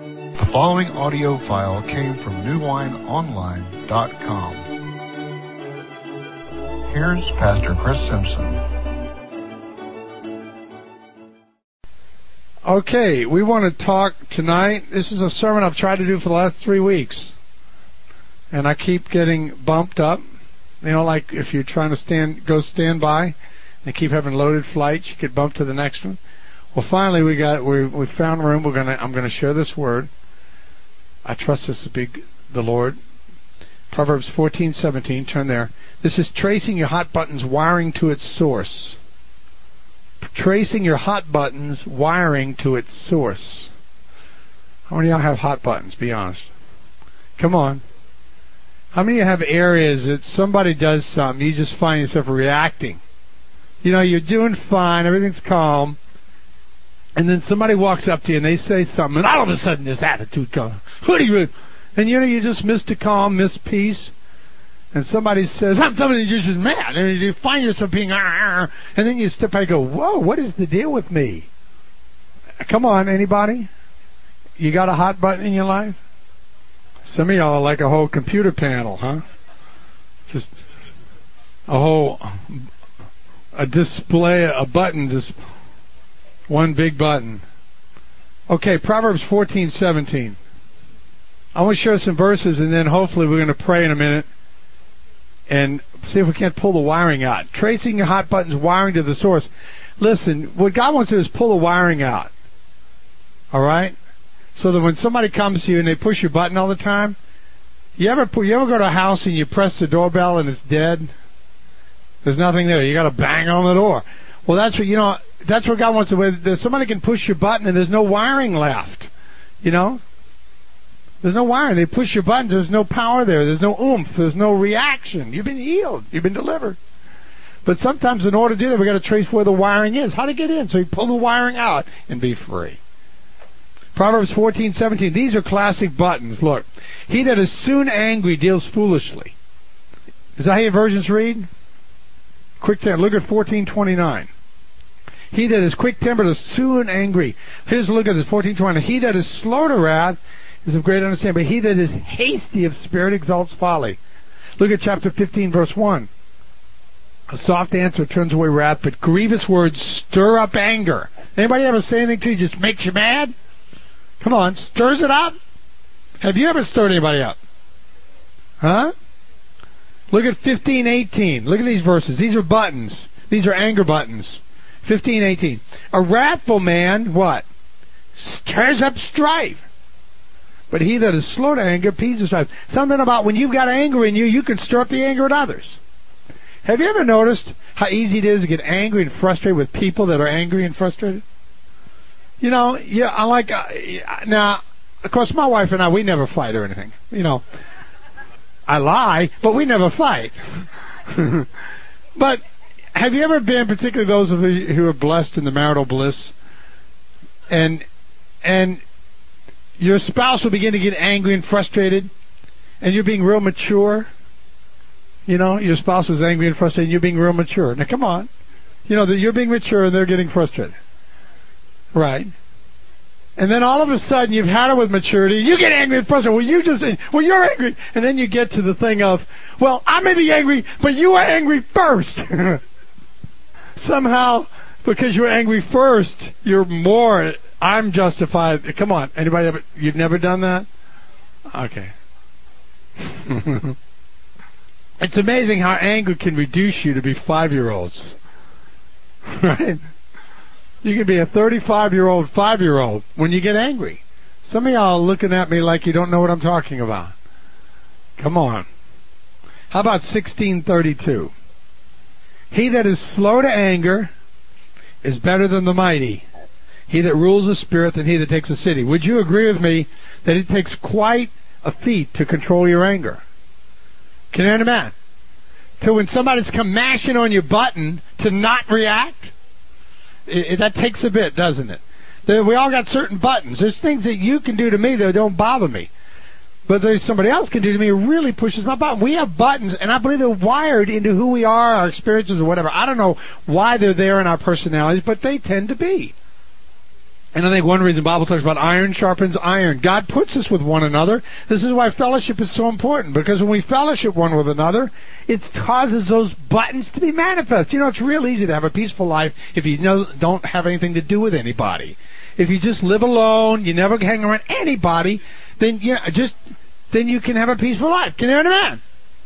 The following audio file came from newwineonline.com. Here's Pastor Chris Simpson. Okay, we want to talk tonight. This is a sermon I've tried to do for the last 3 weeks. And I keep getting bumped up. You know, like if you're trying to go stand by and keep having loaded flights, you get bumped to the next one. Well, finally we found room. I'm gonna share this word. I trust this to be the Lord. Proverbs 14:17. Turn there. This is tracing your hot buttons, wiring to its source. Tracing your hot buttons, wiring to its source. How many of y'all have hot buttons? Be honest. Come on. How many of you have areas that somebody does something, you just find yourself reacting? You know, you're doing fine, everything's calm, and then somebody walks up to you and they say something, and all of a sudden this attitude comes. What are you? And you know, you just missed a calm, missed peace. And somebody says, I'm somebody you're just mad. And you find yourself being, and then you step back and go, whoa, what is the deal with me? Come on, anybody? You got a hot button in your life? Some of y'all are like a whole computer panel, huh? Just a display, a button, just one big button. Okay, Proverbs 14:17. I want to share some verses, and then hopefully we're going to pray in a minute and see if we can't pull the wiring out. Tracing your hot buttons, wiring to the source. Listen, what God wants to do is pull the wiring out. All right? So that when somebody comes to you and they push your button all the time, you ever go to a house and you press the doorbell and it's dead? There's nothing there. You got to bang on the door. Well, that's what God wants to do. Somebody can push your button and there's no wiring left. You know? There's no wiring. They push your buttons. There's no power there. There's no oomph. There's no reaction. You've been healed. You've been delivered. But sometimes in order to do that, we've got to trace where the wiring is. How to get in. So you pull the wiring out and be free. Proverbs 14:17. These are classic buttons. Look. He that is soon angry deals foolishly. Is that how your versions read? Quick temper. Look at 14:29. He that is quick-tempered is soon angry. Here's a look at this, 14:20. He that is slow to wrath is of great understanding, but he that is hasty of spirit exalts folly. Look at chapter 15, verse 1. A soft answer turns away wrath, but grievous words stir up anger. Anybody ever say anything to you just makes you mad? Come on, stirs it up? Have you ever stirred anybody up? Huh? Look at 15:18. Look at these verses. These are buttons. These are anger buttons. 15:18. A wrathful man, what? Stirs up strife. But he that is slow to anger appeases strife. Something about when you've got anger in you, you can stir up the anger in others. Have you ever noticed how easy it is to get angry and frustrated with people that are angry and frustrated? You know, now, of course, my wife and I, we never fight or anything. You know, I lie, but we never fight. But have you ever been, particularly those of you who are blessed in the marital bliss, and your spouse will begin to get angry and frustrated, and you're being real mature? You know, your spouse is angry and frustrated, and you're being real mature. Now, come on. You know, that you're being mature and they're getting frustrated. Right. And then all of a sudden, you've had it with maturity. You get angry and frustrated. Well, you're angry. And then you get to the thing of, well, I may be angry, but you were angry first. Somehow, because you were angry first, I'm justified. Come on. Anybody ever, you've never done that? Okay. It's amazing how anger can reduce you to be 5-year-olds. Right? You can be a 35-year-old 5-year-old when you get angry. Some of y'all are looking at me like you don't know what I'm talking about. Come on. How about 16:32? He that is slow to anger is better than the mighty. He that rules a spirit than he that takes a city. Would you agree with me that it takes quite a feat to control your anger? Can you understand? So when somebody's come mashing on your button to not react, that takes a bit, doesn't it? We all got certain buttons. There's things that you can do to me that don't bother me. But there's somebody else can do to me who really pushes my button. We have buttons, and I believe they're wired into who we are, our experiences, or whatever. I don't know why they're there in our personalities, but they tend to be. And I think one reason the Bible talks about iron sharpens iron. God puts us with one another. This is why fellowship is so important, because when we fellowship one with another, it causes those buttons to be manifest. You know, it's real easy to have a peaceful life if you don't have anything to do with anybody. If you just live alone, you never hang around anybody, then you can have a peaceful life. Can you understand?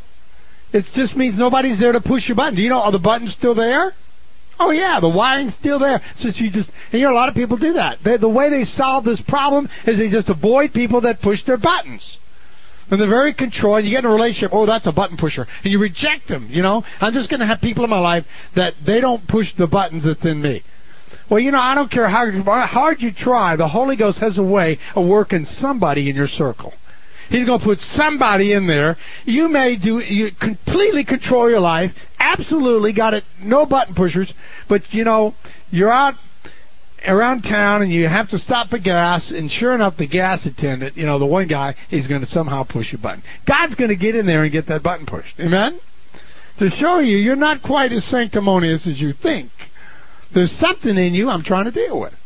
It just means nobody's there to push your button. Do you know, are the buttons still there? Oh yeah, the wiring's still there. So a lot of people do that. The way they solve this problem is they just avoid people that push their buttons. And they're very controlled. You get in a relationship, oh, that's a button pusher. And you reject them, you know. I'm just going to have people in my life that they don't push the buttons that's in me. Well, you know, I don't care how hard you try, the Holy Ghost has a way of working somebody in your circle. He's going to put somebody in there. You completely control your life. Absolutely got it. No button pushers. But, you know, you're out around town and you have to stop for gas. And sure enough, the gas attendant, you know, the one guy, he's going to somehow push your button. God's going to get in there and get that button pushed. Amen? To show you, you're not quite as sanctimonious as you think. There's something in you I'm trying to deal with.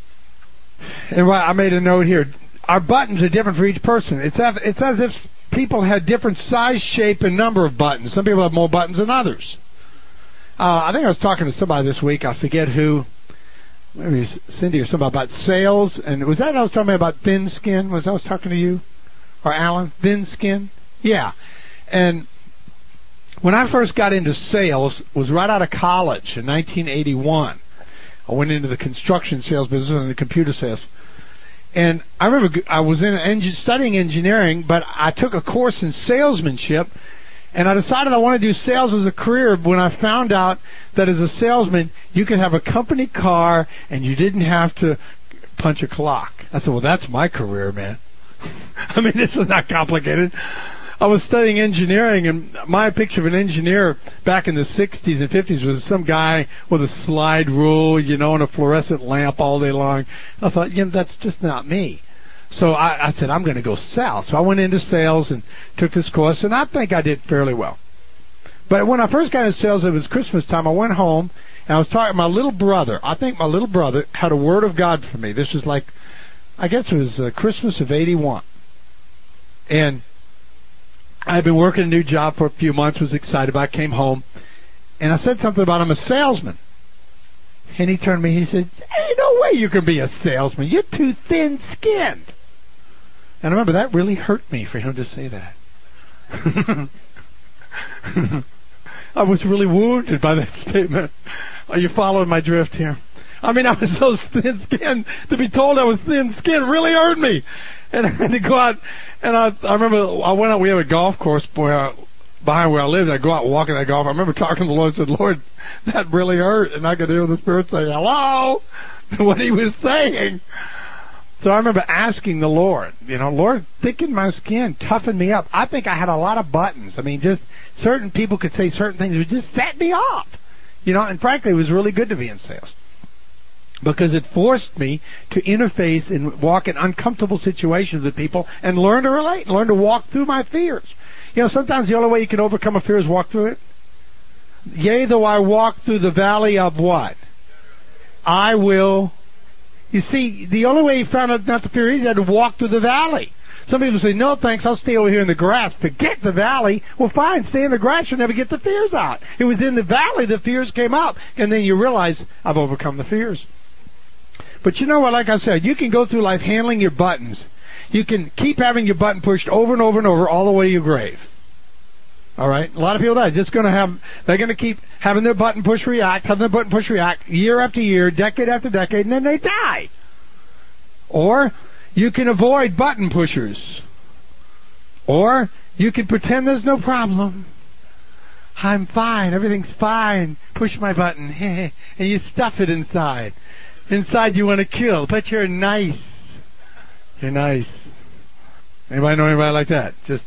And I made a note here. Our buttons are different for each person. It's as if people had different size, shape, and number of buttons. Some people have more buttons than others. I think I was talking to somebody this week. I forget who. Maybe it was Cindy or somebody about sales. And was that I was talking about thin skin? I was talking to you? Or Alan? Thin skin? Yeah. And when I first got into sales, it was right out of college in 1981. I went into the construction sales business and the computer sales. And I remember I was studying engineering, but I took a course in salesmanship, and I decided I wanted to do sales as a career when I found out that as a salesman, you could have a company car and you didn't have to punch a clock. I said, well, that's my career, man. I mean, this is not complicated. I was studying engineering, and my picture of an engineer back in the 60s and 50s was some guy with a slide rule, you know, and a fluorescent lamp all day long. I thought, that's just not me. So I said, I'm going to go sell. So I went into sales and took this course, and I think I did fairly well. But when I first got into sales, it was Christmas time. I went home, and I was talking to my little brother. I think my little brother had a word of God for me. This was like, I guess it was Christmas of 81. And I had been working a new job for a few months, was excited about it, came home, and I said something about I'm a salesman. And he turned to me, he said, ain't no way you can be a salesman. You're too thin-skinned. And I remember that really hurt me for him to say that. I was really wounded by that statement. Are you following my drift here? I mean, I was so thin-skinned. To be told I was thin-skinned really hurt me. And I had to go out, and I remember I went out, we have a golf course behind where I lived. I go out walking that golf. I remember talking to the Lord and said, Lord, that really hurt. And I could hear the Spirit say, hello, to what he was saying. So I remember asking the Lord, Lord, thicken my skin, toughen me up. I think I had a lot of buttons. I mean, just certain people could say certain things that would just set me off. And frankly, it was really good to be in sales, because it forced me to interface and walk in uncomfortable situations with people and learn to relate, learn to walk through my fears. Sometimes the only way you can overcome a fear is walk through it. Yea, though I walk through the valley of what? I will. You see, the only way you found out not to fear is you had to walk through the valley. Some people say, no thanks, I'll stay over here in the grass. Forget the valley. Well, fine, stay in the grass, you'll never get the fears out. It was in the valley the fears came up. And then you realize, I've overcome the fears. But you know what, like I said, you can go through life handling your buttons. You can keep having your button pushed over and over and over all the way to your grave. All right? A lot of people are just going to they're going to keep having their button push react, year after year, decade after decade, and then they die. Or you can avoid button pushers. Or you can pretend there's no problem. I'm fine, everything's fine. Push my button. And you stuff it inside. Inside you want to kill, but you're nice. You're nice. Anybody know anybody like that? Just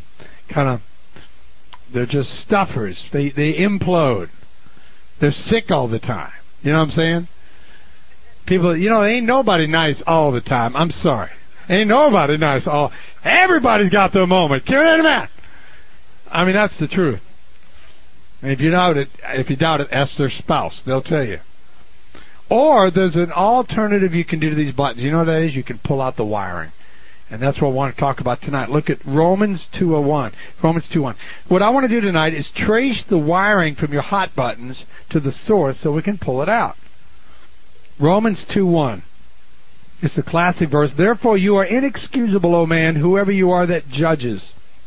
they're just stuffers. They implode. They're sick all the time. You know what I'm saying? People, ain't nobody nice all the time. I'm sorry. Ain't nobody nice everybody's got their moment. Can you imagine? I mean, that's the truth. And if you doubt it, ask their spouse. They'll tell you. Or there's an alternative you can do to these buttons. You know what that is? You can pull out the wiring. And that's what I want to talk about tonight. Look at Romans 2:1. Romans 2:1. What I want to do tonight is trace the wiring from your hot buttons to the source so we can pull it out. Romans 2:1. It's a classic verse. Therefore you are inexcusable, O man, whoever you are that judges.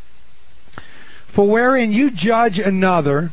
For wherein you judge another,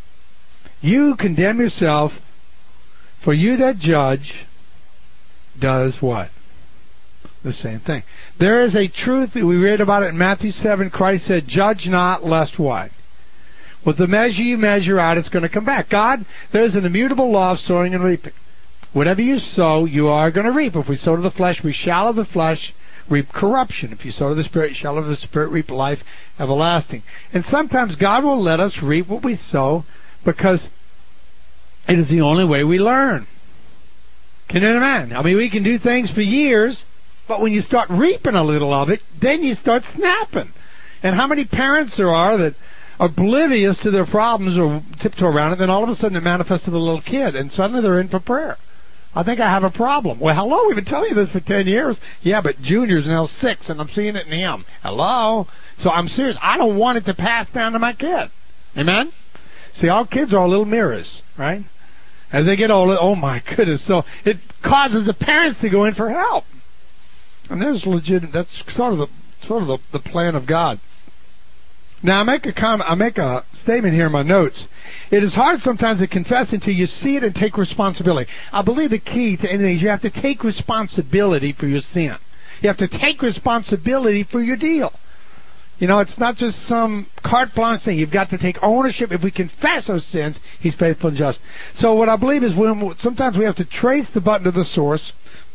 you condemn yourself. For you that judge does what? The same thing. There is a truth that we read about it in Matthew 7. Christ said, judge not, lest what? With the measure you measure out, it's going to come back. God, there's an immutable law of sowing and reaping. Whatever you sow, you are going to reap. If we sow to the flesh, we shall of the flesh reap corruption. If you sow to the Spirit, you shall of the Spirit reap life everlasting. And sometimes God will let us reap what we sow because it is the only way we learn. Can you imagine? I mean, we can do things for years, but when you start reaping a little of it, then you start snapping. And how many parents there are that are oblivious to their problems or tiptoe around it, then all of a sudden it manifests in a little kid, and suddenly they're in for prayer. I think I have a problem. Well, hello, we've been telling you this for 10 years. Yeah, but Junior's now 6, and I'm seeing it in him. Hello? So I'm serious. I don't want it to pass down to my kid. Amen? See, all kids are little mirrors, right? As they get older, oh my goodness. So it causes the parents to go in for help. And there's that's sort of the plan of God. Now I make a statement here in my notes. It is hard sometimes to confess until you see it and take responsibility. I believe the key to anything is you have to take responsibility for your sin. You have to take responsibility for your deal. You know, it's not just some carte blanche thing. You've got to take ownership. If we confess our sins, He's faithful and just. So what I believe is sometimes we have to trace the button to the source.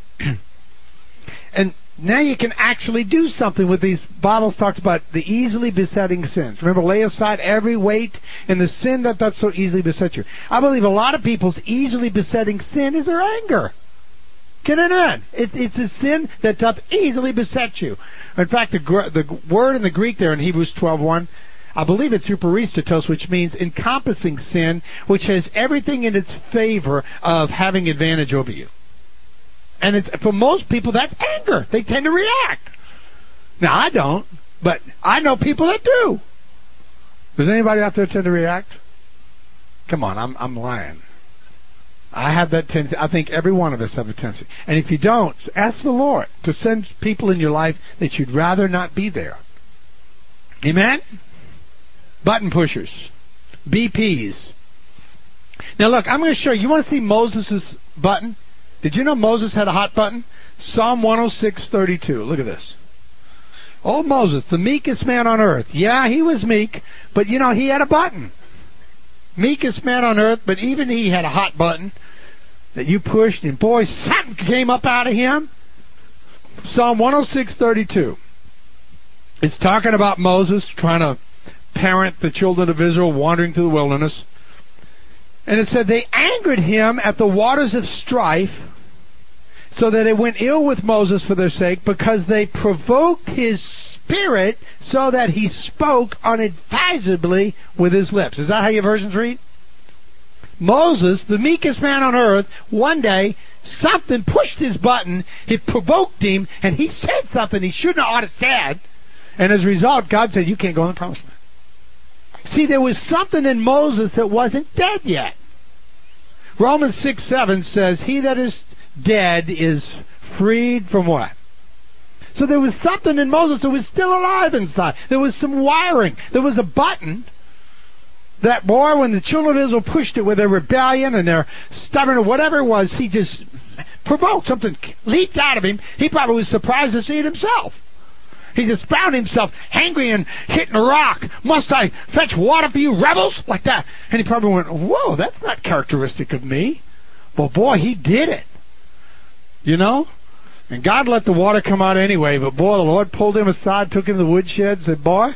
And now you can actually do something with these. Bible talks about the easily besetting sins. Remember, lay aside every weight and the sin that does so easily beset you. I believe a lot of people's easily besetting sin is their anger. Can it not? It's a sin that doth easily beset you. In fact, the word in the Greek there in Hebrews 12:1, I believe it's eucharistatos, which means encompassing sin, which has everything in its favor of having advantage over you. And it's, for most people, that's anger. They tend to react. Now, I don't, but I know people that do. Does anybody out there tend to react? Come on, I'm lying. I have that tendency. I think every one of us have a tendency. And if you don't, ask the Lord to send people in your life that you'd rather not be there. Amen? Button pushers. BPs. Now look, I'm going to show you. You want to see Moses' button? Did you know Moses had a hot button? Psalm 106:32. Look at this. Oh, Moses, the meekest man on earth. Yeah, he was meek, but you know, he had a button. Meekest man on earth, but even he had a hot button that you pushed, and boy, something came up out of him. Psalm 106:32. It's talking about Moses trying to parent the children of Israel wandering through the wilderness. And it said, they angered him at the waters of strife, so that it went ill with Moses for their sake, because they provoked his spirit, so that he spoke unadvisedly with his lips. Is that how your versions read? Moses, the meekest man on earth, one day, something pushed his button, it provoked him, and he said something he shouldn't have said, and as a result, God said, you can't go in the promised land. See, there was something in Moses that wasn't dead yet. Romans 6:7 says, he that is dead is freed from what? So there was something in Moses that was still alive inside. There was some wiring. There was a button that, boy, when the children of Israel pushed it with their rebellion and their stubborn or whatever it was, he just provoked. Something leaped out of him. He probably was surprised to see it himself. He just found himself angry and hitting a rock. Must I fetch water for you rebels? Like that. And he probably went, whoa, that's not characteristic of me. Well, boy, he did it. You know? And God let the water come out anyway, but boy, the Lord pulled him aside, took him to the woodshed, said, boy,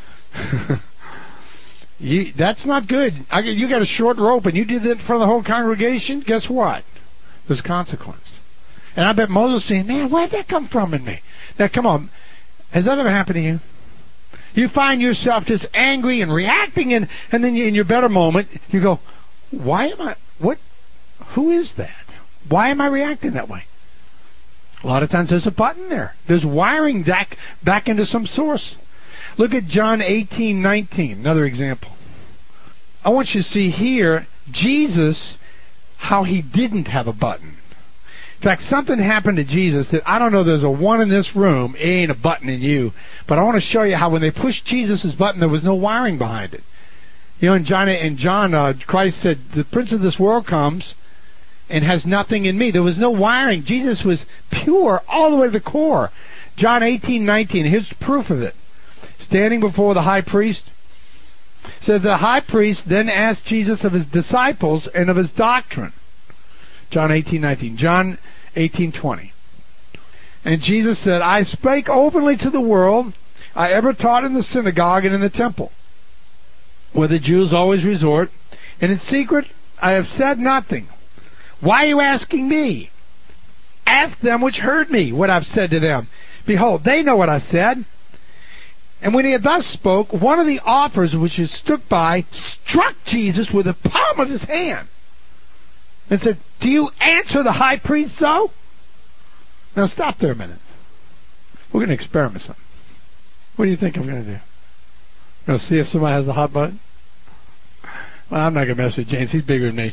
that's not good. You got a short rope and you did it in front of the whole congregation. Guess what? There's a consequence. And I bet Moses saying, man, where'd that come from in me? Now, come on. Has that ever happened to you? You find yourself just angry and reacting, and then in your better moment, you go, why am I, what, who is that? Why am I reacting that way? A lot of times there's a button there. There's wiring back into some source. Look at John 18:19, another example. I want you to see here, Jesus, how he didn't have a button. In fact, something happened to Jesus that I don't know, there's a one in this room, it ain't a button in you. But I want to show you how when they pushed Jesus' button, there was no wiring behind it. You know, in John, Christ said, the prince of this world comes and has nothing in me. There was no wiring. Jesus was pure all the way to the core. John 18:19, here's proof of it. Standing before the high priest, says the high priest then asked Jesus of his disciples and of his doctrine. John 18:19. John 18:20. And Jesus said, I spake openly to the world. I ever taught in the synagogue and in the temple, where the Jews always resort, and in secret I have said nothing. Why are you asking me? Ask them which heard me what I've said to them. Behold, they know what I said. And when he had thus spoke, one of the officers which had stood by struck Jesus with the palm of his hand and said, do you answer the high priest so? Now stop there a minute. We're going to experiment something. What do you think I'm going to do? Going to see if somebody has a hot button? Well, I'm not going to mess with James. He's bigger than me.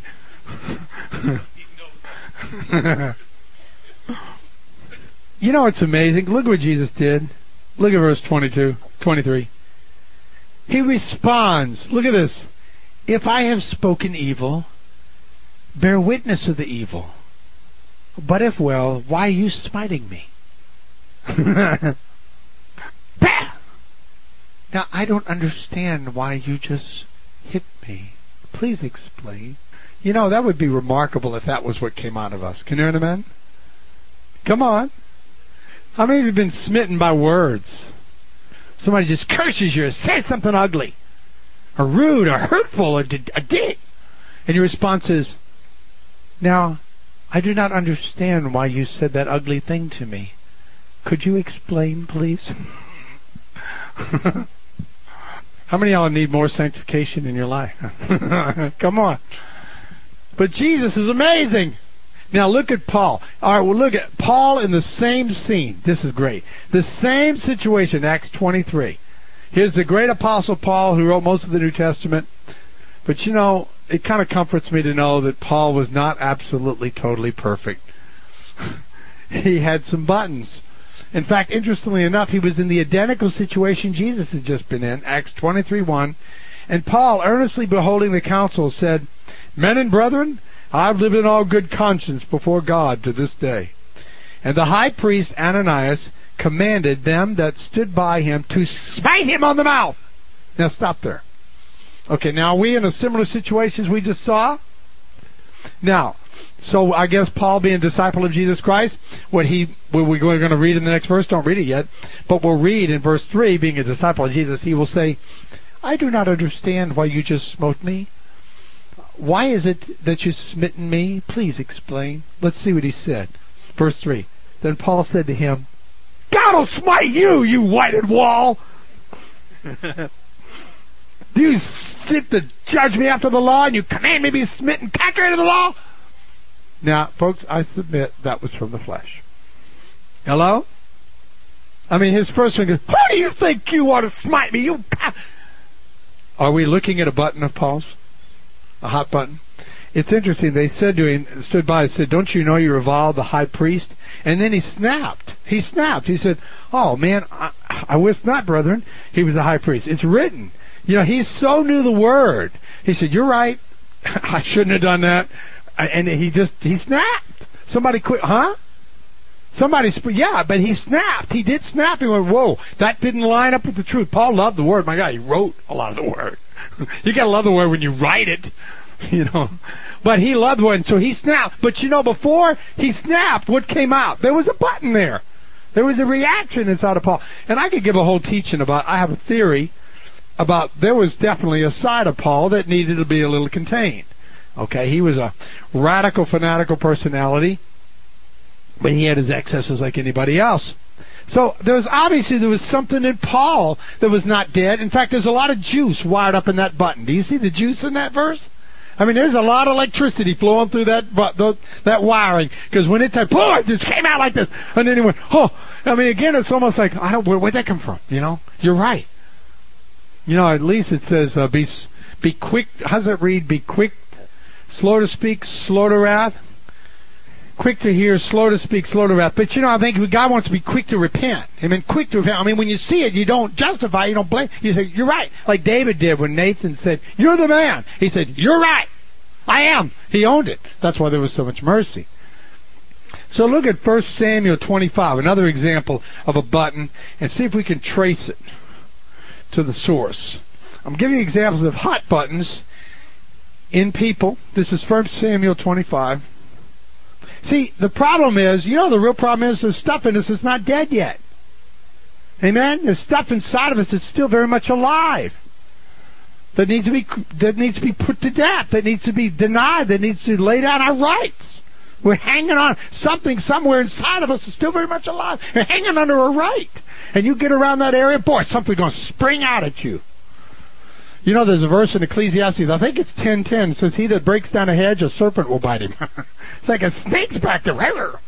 You know, it's amazing. Look what Jesus did. Look at verse 23. He responds. Look at this. If I have spoken evil, bear witness of the evil. But if well, why are you smiting me? Now, I don't understand why you just hit me. Please explain. You know, that would be remarkable if that was what came out of us. Can you hear the men? Come on. How many of you have been smitten by words? Somebody just curses you or says something ugly, or rude, or hurtful, or a dick. And your response is, now, I do not understand why you said that ugly thing to me. Could you explain, please? How many of y'all need more sanctification in your life? Come on. But Jesus is amazing. Now look at Paul. All right, well look at Paul in the same scene. This is great. The same situation, Acts 23. Here's the great apostle Paul who wrote most of the New Testament. But you know, it kind of comforts me to know that Paul was not absolutely, totally perfect. He had some buttons. In fact, interestingly enough, he was in the identical situation Jesus had just been in, Acts 23:1. And Paul, earnestly beholding the council, said, Men and brethren, I've lived in all good conscience before God to this day. And the high priest Ananias commanded them that stood by him to smite him on the mouth. Now stop there. Okay, now are we in a similar situation as we just saw? Now, so I guess Paul, being a disciple of Jesus Christ, we're going to read in the next verse, don't read it yet, but we'll read in verse 3, being a disciple of Jesus, he will say, I do not understand why you just smote me. Why is it that you've smitten me? Please explain. Let's see what he said. Verse 3. Then Paul said to him, God will smite you, you whited wall! Do you sit to judge me after the law, and you command me to be smitten contrary to the law? Now, folks, I submit that was from the flesh. Hello? I mean, his first one goes, who do you think you want to smite me? You. Are we looking at a button of Paul's? A hot button? It's interesting. They said to him, stood by and said, don't you know you revile the high priest? And then he snapped. He said, oh, man, I wist not, brethren, he was a high priest. It's written. You know, he so knew the word. He said, you're right. I shouldn't have done that. And he snapped. Somebody quit, huh? Yeah, but he snapped. He did snap. He went, whoa, that didn't line up with the truth. Paul loved the word. My God, he wrote a lot of the word. You gotta love the word when you write it, you know. But he loved the word, and so he snapped. But you know, before he snapped, what came out? There was a button there. There was a reaction inside of Paul. And I could give a whole teaching about, I have a theory about, there was definitely a side of Paul that needed to be a little contained. Okay, he was a radical, fanatical personality, but he had his excesses like anybody else. So there was something in Paul that was not dead. In fact, there's a lot of juice wired up in that button. Do you see the juice in that verse? I mean, there's a lot of electricity flowing through that wiring, because when it boom, it just came out like this, and then it went, oh. I mean, again, it's almost like, where'd that come from? You know, you're right. You know, at least it says, be quick. How does it read? Be quick, slow to speak, slow to wrath. Quick to hear, slow to speak, slow to wrath. But, you know, I think God wants to be quick to repent. I mean, quick to repent. I mean, when you see it, you don't justify, you don't blame. You say, you're right. Like David did when Nathan said, you're the man. He said, you're right. I am. He owned it. That's why there was so much mercy. So look at 1 Samuel 25, another example of a button, and see if we can trace it to the source. I'm giving examples of hot buttons in people. This is 1 Samuel 25. See, the problem is, you know, the real problem is there's stuff in us that's not dead yet. Amen? There's stuff inside of us that's still very much alive. That needs to be put to death. That needs to be denied. That needs to lay down our rights. We're hanging on. Something somewhere inside of us is still very much alive. We're hanging under a right. And you get around that area, boy, something's going to spring out at you. You know, there's a verse in Ecclesiastes, I think it's 10:10, it says, he that breaks down a hedge, a serpent will bite him. It's like a snake's back there.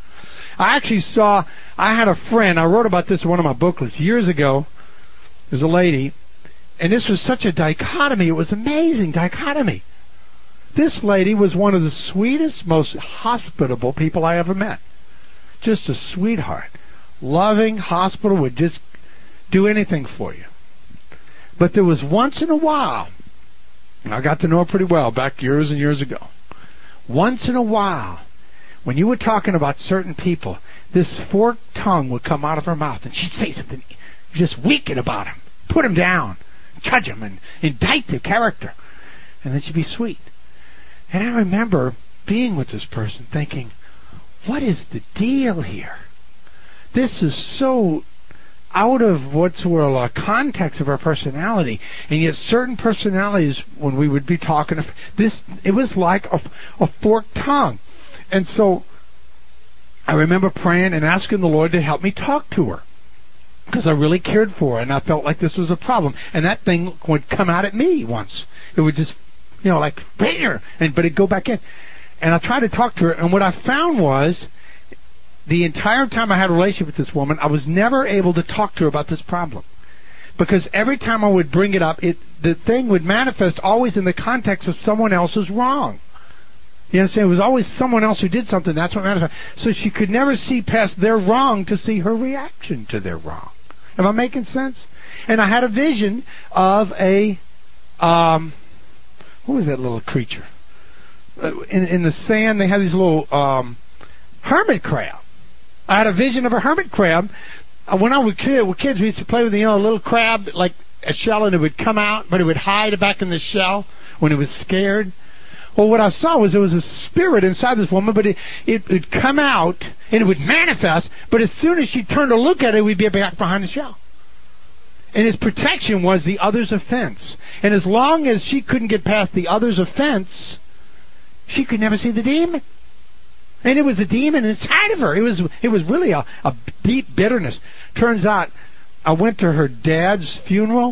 I had a friend, I wrote about this in one of my booklets years ago. There's a lady, and this was such a dichotomy. It was amazing dichotomy. This lady was one of the sweetest, most hospitable people I ever met. Just a sweetheart. Loving, hospitable, would just do anything for you. But there was once in a while, and I got to know her pretty well back years and years ago. Once in a while, when you were talking about certain people, this forked tongue would come out of her mouth, and she'd say something just wicked about him, put him down, judge him, and indict their character. And then she'd be sweet. And I remember being with this person thinking, what is the deal here? This is so out of what's a context of our personality, and yet certain personalities, when we would be talking, it was like a forked tongue. And so I remember praying and asking the Lord to help me talk to her, because I really cared for her, and I felt like this was a problem. And that thing would come out at me once. It would just, you know, like, but it'd go back in. And I tried to talk to her, and what I found was, the entire time I had a relationship with this woman, I was never able to talk to her about this problem. Because every time I would bring it up, the thing would manifest always in the context of someone else's wrong. You understand? It was always someone else who did something. That's what manifested. So she could never see past their wrong to see her reaction to their wrong. Am I making sense? And I had a vision of what was that little creature? In the sand, they had these little hermit crab. I had a vision of a hermit crab. When I was kids, we used to play with a little crab, like a shell, and it would come out, but it would hide back in the shell when it was scared. Well, what I saw was there was a spirit inside this woman, but it would come out, and it would manifest, but as soon as she turned to look at it, we'd be back behind the shell. And his protection was the other's offense. And as long as she couldn't get past the other's offense, she could never see the demon. And it was a demon inside of her. It was really a deep bitterness. Turns out, I went to her dad's funeral.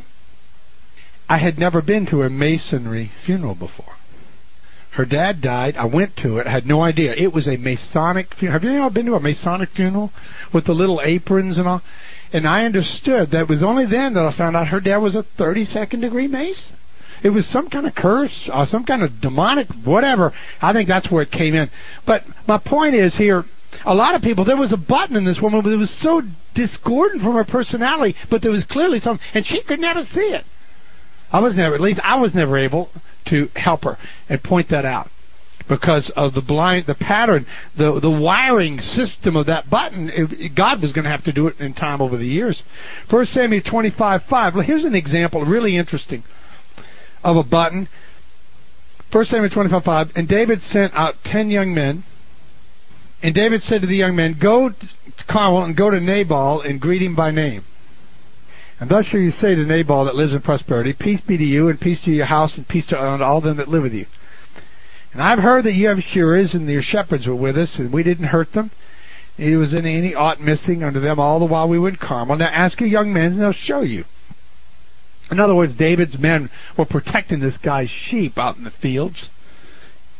I had never been to a Masonry funeral before. Her dad died. I went to it. I had no idea. It was a Masonic funeral. Have you ever been to a Masonic funeral with the little aprons and all? And I understood that it was only then that I found out her dad was a 32nd degree Mason. It was some kind of curse or some kind of demonic whatever. I think that's where it came in. But my point is here, a lot of people, there was a button in this woman, but it was so discordant from her personality, but there was clearly something, and she could never see it. I was never able to help her and point that out. Because of the pattern, the wiring system of that button, God was going to have to do it in time over the years. 1 Samuel 25:5. Well, here's an example, really interesting, of a button. 1 Samuel 25:5. And David sent out 10 young men. And David said to the young men, "Go to Carmel and go to Nabal and greet him by name. And thus shall you say to Nabal that lives in prosperity, peace be to you, and peace to your house, and peace to all them that live with you. And I've heard that you have shearers, and your shepherds were with us, and we didn't hurt them. There was any aught missing unto them all the while we were in Carmel. Now ask your young men, and they'll show you." In other words, David's men were protecting this guy's sheep out in the fields.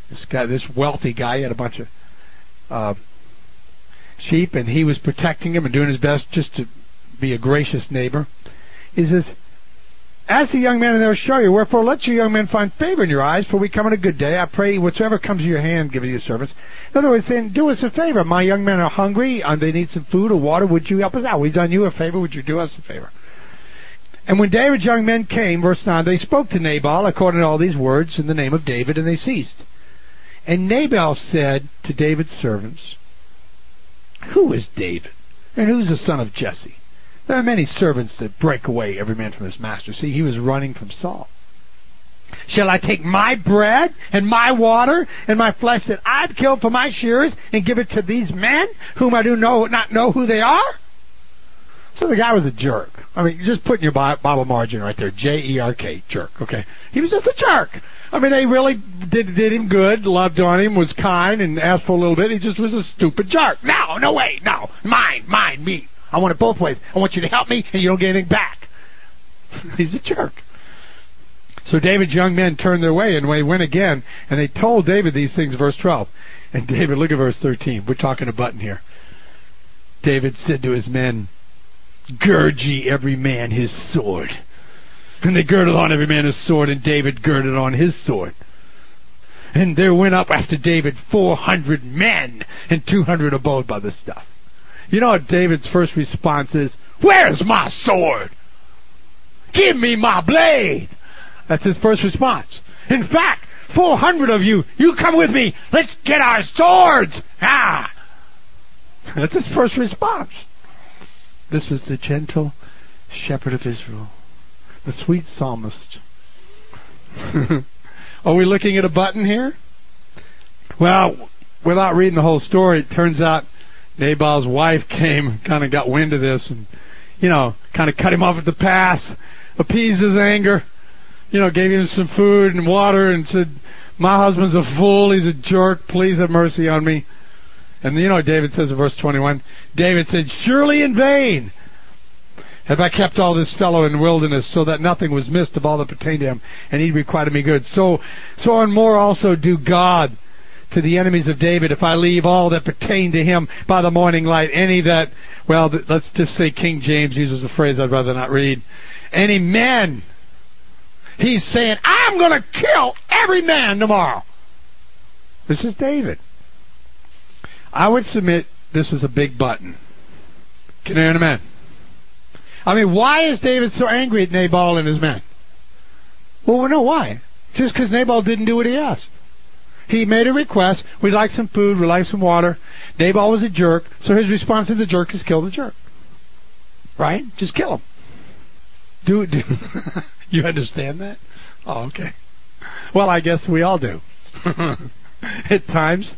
This wealthy guy, he had a bunch of sheep, and he was protecting him and doing his best just to be a gracious neighbor. He says, "Ask the young man, and they will show you. Wherefore let your young men find favor in your eyes, for we come on a good day. I pray whatsoever comes to your hand, give it to your servants." In other words, saying, do us a favor. My young men are hungry, and they need some food or water. Would you help us out? We've done you a favor. Would you do us a favor? And when David's young men came, verse 9, they spoke to Nabal according to all these words in the name of David, and they ceased. And Nabal said to David's servants, "Who is David? And who's the son of Jesse? There are many servants that break away every man from his master." See, he was running from Saul. "Shall I take my bread and my water and my flesh that I've killed for my shearers and give it to these men whom I do not know who they are?" So the guy was a jerk. I mean, just put in your Bible margin right there, J-E-R-K, jerk, okay? He was just a jerk. I mean, they really did him good, loved on him, was kind, and asked for a little bit. He just was a stupid jerk. No way, no. Mine, me. I want it both ways. I want you to help me, and you don't get anything back. He's a jerk. So David's young men turned their way, and they went again, and they told David these things, verse 12. And David, look at verse 13. We're talking a button here. David said to his men, "Gird ye every man his sword." And they girded on every man his sword, and David girded on his sword. And there went up after David 400 men, and 200 abode by the stuff. You know what David's first response is? "Where's my sword? Give me my blade." That's his first response. In fact, 400 of you come with me. Let's get our swords. That's his first response. This was the gentle shepherd of Israel, the sweet psalmist. Are we looking at a button here? Well, without reading the whole story, it turns out Nabal's wife came, kind of got wind of this, and, kind of cut him off at the pass, appeased his anger, gave him some food and water, and said, "My husband's a fool, he's a jerk, please have mercy on me." And David says in verse 21, David said, "Surely in vain have I kept all this fellow in the wilderness, so that nothing was missed of all that pertained to him, and he requited me good. So and more also do God to the enemies of David, if I leave all that pertained to him by the morning light. Any that," let's just say King James uses a phrase I'd rather not read, "any men." He's saying, "I'm going to kill every man tomorrow." This is David. I would submit this is a big button. Can I hear an amen? I mean, why is David so angry at Nabal and his men? Well, we know why. Just because Nabal didn't do what he asked. He made a request. We'd like some food. We'd like some water. Nabal was a jerk, so his response to the jerk is kill the jerk. Right? Just kill him. Do you understand that? Oh, okay. Well, I guess we all do. At times,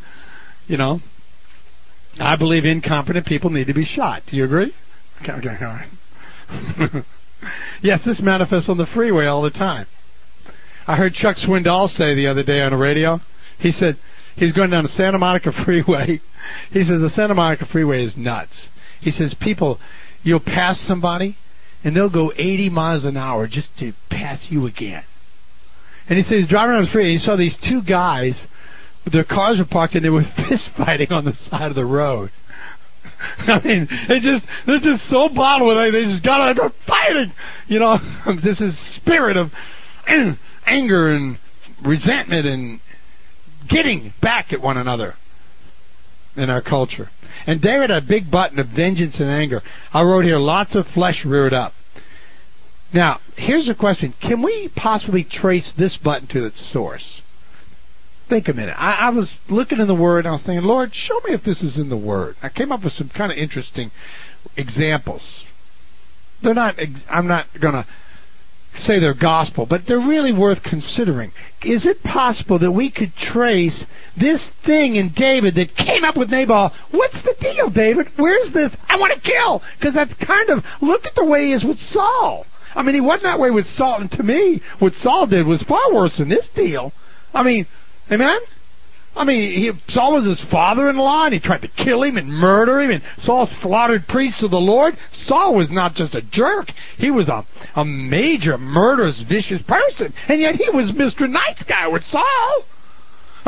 I believe incompetent people need to be shot. Do you agree? Okay, all right. Yes, this manifests on the freeway all the time. I heard Chuck Swindoll say the other day on the radio, he said he's going down the Santa Monica Freeway. He says the Santa Monica Freeway is nuts. He says you'll pass somebody, and they'll go 80 miles an hour just to pass you again. And he said he's driving around the freeway, he saw these two guys, their cars were parked, and they were fist fighting on the side of the road. I mean, they're just so bottled with it, they just got out there fighting. This is spirit of anger and resentment and getting back at one another in our culture. And David had a big button of vengeance and anger. I wrote here, lots of flesh reared up. Now, here's the question. Can we possibly trace this button to its source? Think a minute. I was looking in the Word, and I was thinking, Lord, show me if this is in the Word. I came up with some kind of interesting examples. I'm not going to say they're gospel, but they're really worth considering. Is it possible that we could trace this thing in David that came up with Nabal? What's the deal, David? Where's this? I want to kill. Because that's look at the way he is with Saul. I mean, he wasn't that way with Saul. And to me, what Saul did was far worse than this deal. I mean, amen? I mean, Saul was his father-in-law, and he tried to kill him and murder him, and Saul slaughtered priests of the Lord. Saul was not just a jerk. He was a major, murderous, vicious person, and yet he was Mr. Nice Guy with Saul.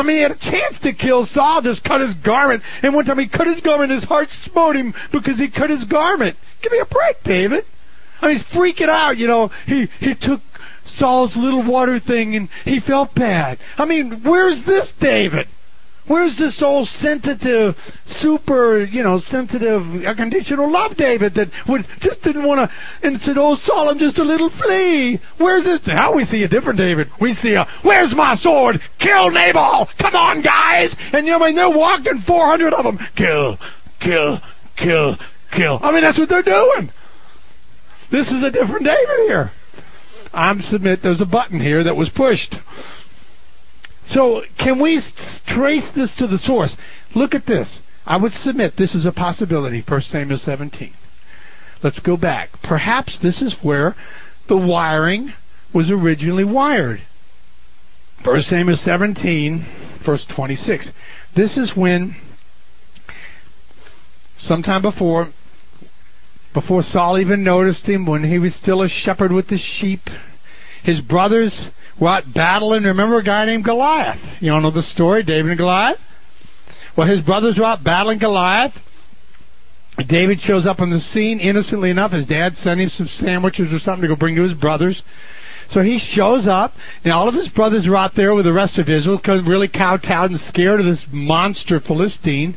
I mean, he had a chance to kill Saul, just cut his garment. And one time he cut his garment, his heart smote him because he cut his garment. Give me a break, David. I mean, he's freaking out, you know. He took Saul's little water thing and he felt bad. I mean, where's this David? Where's this old sensitive, super, sensitive, unconditional love David that just didn't want to, and said, oh, Saul, I'm just a little flea. Where's this? Now we see a different David. We see where's my sword? Kill Nabal. Come on, guys. And they're walking 400 of them. Kill, kill, kill, kill. I mean, that's what they're doing. This is a different David here. I submit there's a button here that was pushed. So, can we trace this to the source? Look at this. I would submit this is a possibility, 1 Samuel 17. Let's go back. Perhaps this is where the wiring was originally wired. 1 Samuel 17, verse 26. This is when, sometime before Saul even noticed him, when he was still a shepherd with the sheep, his brothers were out battling. Remember a guy named Goliath? You all know the story, David and Goliath? Well, his brothers were out battling Goliath. David shows up on the scene, innocently enough. His dad sent him some sandwiches or something to go bring to his brothers. So he shows up, and all of his brothers are out there with the rest of Israel, because really kowtowed and scared of this monster Philistine,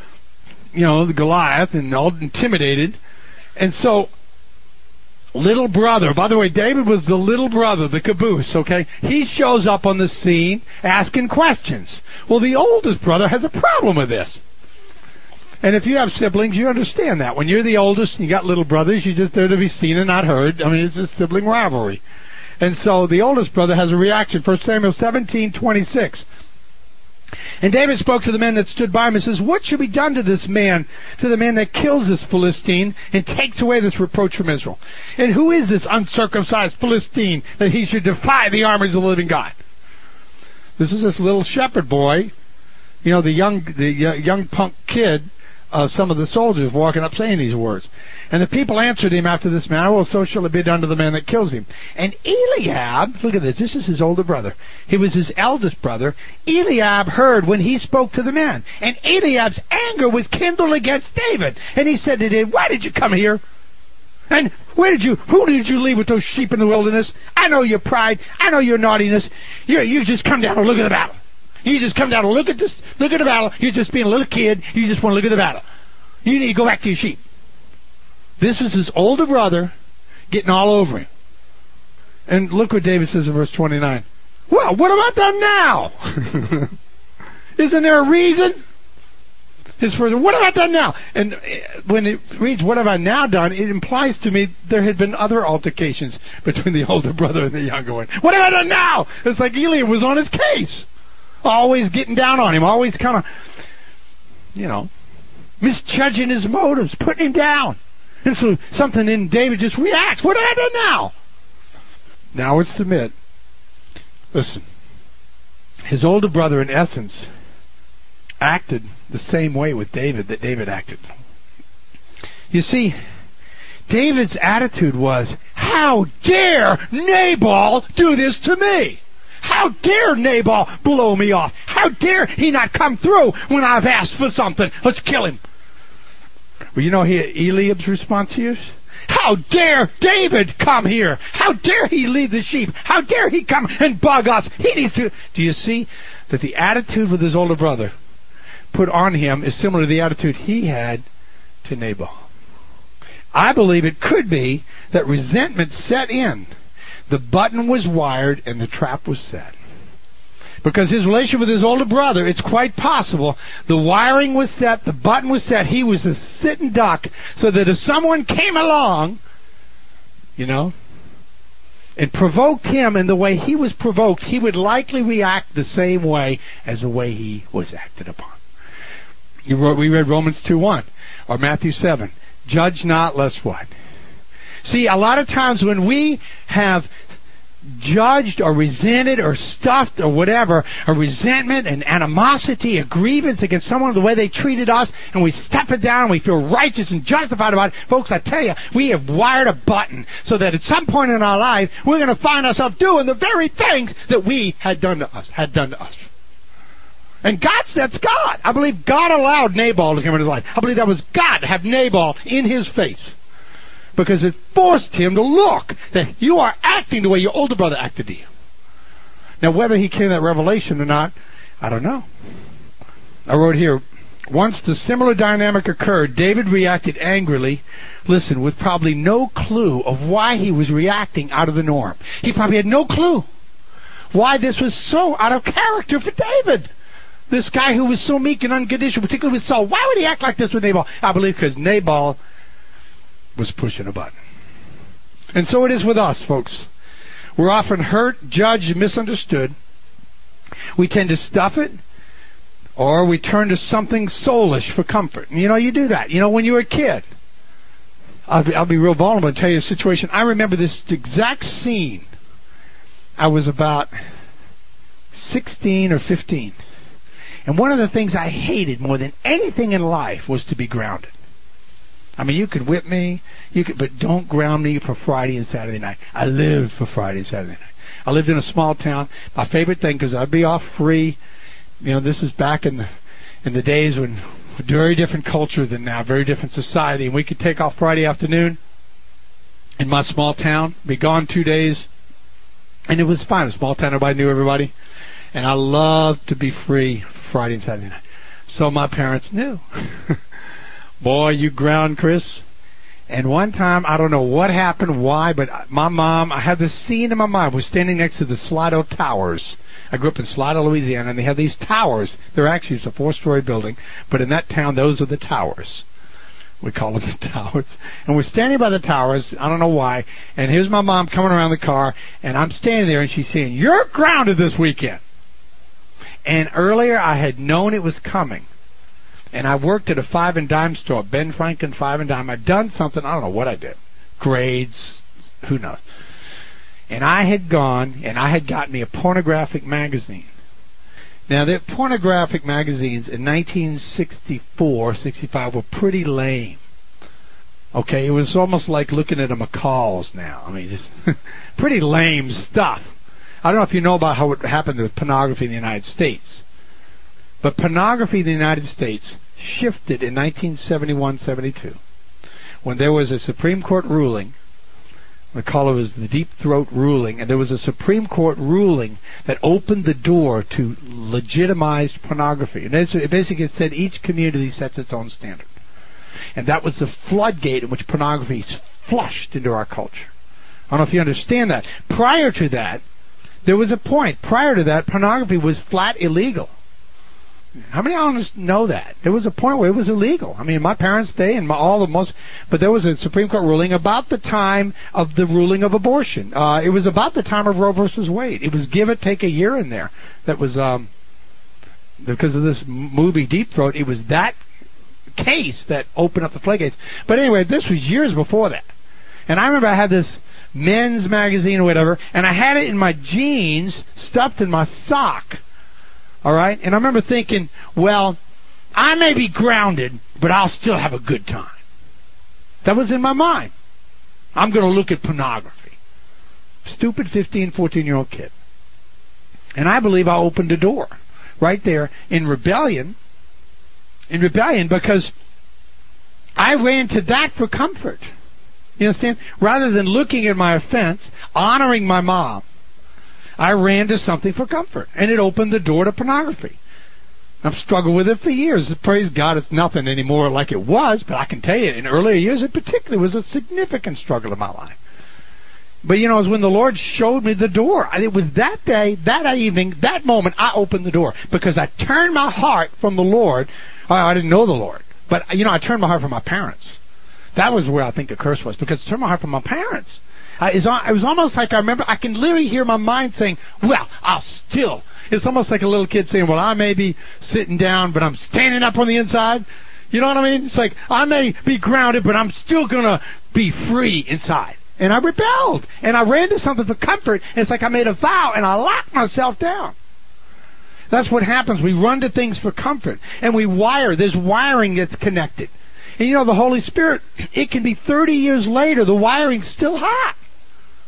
the Goliath, and all intimidated. And so, little brother, by the way, David was the little brother, the caboose, okay? He shows up on the scene asking questions. Well, the oldest brother has a problem with this. And if you have siblings, you understand that. When you're the oldest and you got little brothers, you're just there to be seen and not heard. I mean, it's a sibling rivalry. And so the oldest brother has a reaction. 1 Samuel 17:26. And David spoke to the men that stood by him and says, what should be done to this man, to the man that kills this Philistine and takes away this reproach from Israel? And who is this uncircumcised Philistine that he should defy the armies of the living God? This is this little shepherd boy, the young punk kid of some of the soldiers walking up saying these words. And the people answered him after this manner, well, so shall it be done to the man that kills him. And Eliab, look at this is his older brother. He was his eldest brother. Eliab heard when he spoke to the man. And Eliab's anger was kindled against David. And he said to David, why did you come here? And who did you leave with those sheep in the wilderness? I know your pride. I know your naughtiness. You just come down and look at the battle. You just come down and look at the battle. You're just being a little kid. You just want to look at the battle. You need to go back to your sheep. This was his older brother getting all over him. And look what David says in verse 29. Well, what have I done now? Isn't there a reason? His first, what have I done now? And when it reads, what have I now done, it implies to me there had been other altercations between the older brother and the younger one. What have I done now? It's like Eliab was on his case. Always getting down on him. Always kind of, misjudging his motives, putting him down. And so something in David just reacts. What have I done now? Now let's submit. Listen. His older brother, in essence, acted the same way with David that David acted. You see, David's attitude was, how dare Nabal do this to me? How dare Nabal blow me off? How dare he not come through when I've asked for something? Let's kill him. Well, Eliab's response here? How dare David come here? How dare he lead the sheep? How dare he come and bug us? He needs to... Do you see that the attitude with his older brother put on him is similar to the attitude he had to Nabal? I believe it could be that resentment set in. The button was wired and the trap was set. Because his relationship with his older brother, it's quite possible the wiring was set, the button was set, he was a sitting duck, so that if someone came along, and provoked him in the way he was provoked, he would likely react the same way as the way he was acted upon. We read Romans 2:1 or Matthew 7. Judge not, lest what? See, a lot of times when we have judged or resented or stuffed or whatever, a resentment, an animosity, a grievance against someone, the way they treated us, and we step it down and we feel righteous and justified about it, folks, I tell you, we have wired a button so that at some point in our life, we're going to find ourselves doing the very things that we had done to us. And that's God. I believe God allowed Nabal to come into his life. I believe that was God to have Nabal in his face. Because it forced him to look that you are acting the way your older brother acted to you. Now, whether he came to that revelation or not, I don't know. I wrote here, once the similar dynamic occurred, David reacted angrily, listen, with probably no clue of why he was reacting out of the norm. He probably had no clue why this was so out of character for David. This guy who was so meek and unconditional, particularly with Saul. Why would he act like this with Nabal? I believe because Nabal was pushing a button. And so it is with us, folks. We're often hurt, judged, and misunderstood. We tend to stuff it, or we turn to something soulish for comfort. And you do that. When you were a kid, I'll be real vulnerable and tell you a situation. I remember this exact scene. I was about 16 or 15. And one of the things I hated more than anything in life was to be grounded. I mean, you could whip me, but don't ground me for Friday and Saturday night. I lived for Friday and Saturday night. I lived in a small town. My favorite thing, because I'd be off free. This is back in the days when very different culture than now, very different society, and we could take off Friday afternoon in my small town, be gone 2 days, and it was fine. A small town, everybody knew everybody, and I loved to be free Friday and Saturday night. So my parents knew. Boy, you ground Chris. And one time, I don't know what happened, why, but my mom, I had this scene in my mind. We're standing next to the Slido Towers. I grew up in Slido, Louisiana, and they have these towers. They're actually, it's a 4-story building, but in that town, those are the towers. We call them the towers. And we're standing by the towers, I don't know why, and here's my mom coming around the car, and I'm standing there, and she's saying, "You're grounded this weekend." And earlier, I had known it was coming. And I worked at a 5 and dime store, Ben Franklin 5 and dime. I'd done something, I don't know what I did. Grades, who knows. And I had gone, and I had gotten me a pornographic magazine. Now, the pornographic magazines in 1964, 65 were pretty lame. Okay, it was almost like looking at a McCall's now. I mean, just pretty lame stuff. I don't know if you know about how it happened with pornography in the United States. But pornography in the United States shifted in 1971-72 when there was a Supreme Court ruling. We call it the Deep Throat ruling, and there was a Supreme Court ruling that opened the door to legitimized pornography. And it basically said each community sets its own standard. And that was the floodgate in which pornography flushed into our culture. I don't know if you understand that. Prior to that, there was a point. Prior to that, pornography was flat illegal. How many of us know that? There was a point where it was illegal. I mean, my parents' day and but there was a Supreme Court ruling about the time of the ruling of abortion. It was about the time of Roe versus Wade. It was give or take a year in there. That was because of this movie Deep Throat. It was that case that opened up the floodgates. But anyway, this was years before that. And I remember I had this men's magazine or whatever, and I had it in my jeans, stuffed in my sock. All right? And I remember thinking, well, I may be grounded, but I'll still have a good time. That was in my mind. I'm going to look at pornography. Stupid 15, 14-year-old kid. And I believe I opened a door right there in rebellion because I ran to that for comfort. You understand? Rather than looking at my offense, honoring my mom, I ran to something for comfort, and it opened the door to pornography. I've struggled with it for years. Praise God, it's nothing anymore like it was, but I can tell you, in earlier years, it particularly was a significant struggle in my life. But, it was when the Lord showed me the door. It was that day, that evening, that moment, I opened the door, because I turned my heart from the Lord. I didn't know the Lord, but, I turned my heart from my parents. That was where I think the curse was, because I turned my heart from my parents. It was almost like I remember, I can literally hear my mind saying, well, it's almost like a little kid saying, well, I may be sitting down, but I'm standing up on the inside. You know what I mean? It's like, I may be grounded, but I'm still going to be free inside. And I rebelled, and I ran to something for comfort, and it's like I made a vow, and I locked myself down. That's what happens. We run to things for comfort, and there's wiring that's connected. And the Holy Spirit, it can be 30 years later, the wiring's still hot.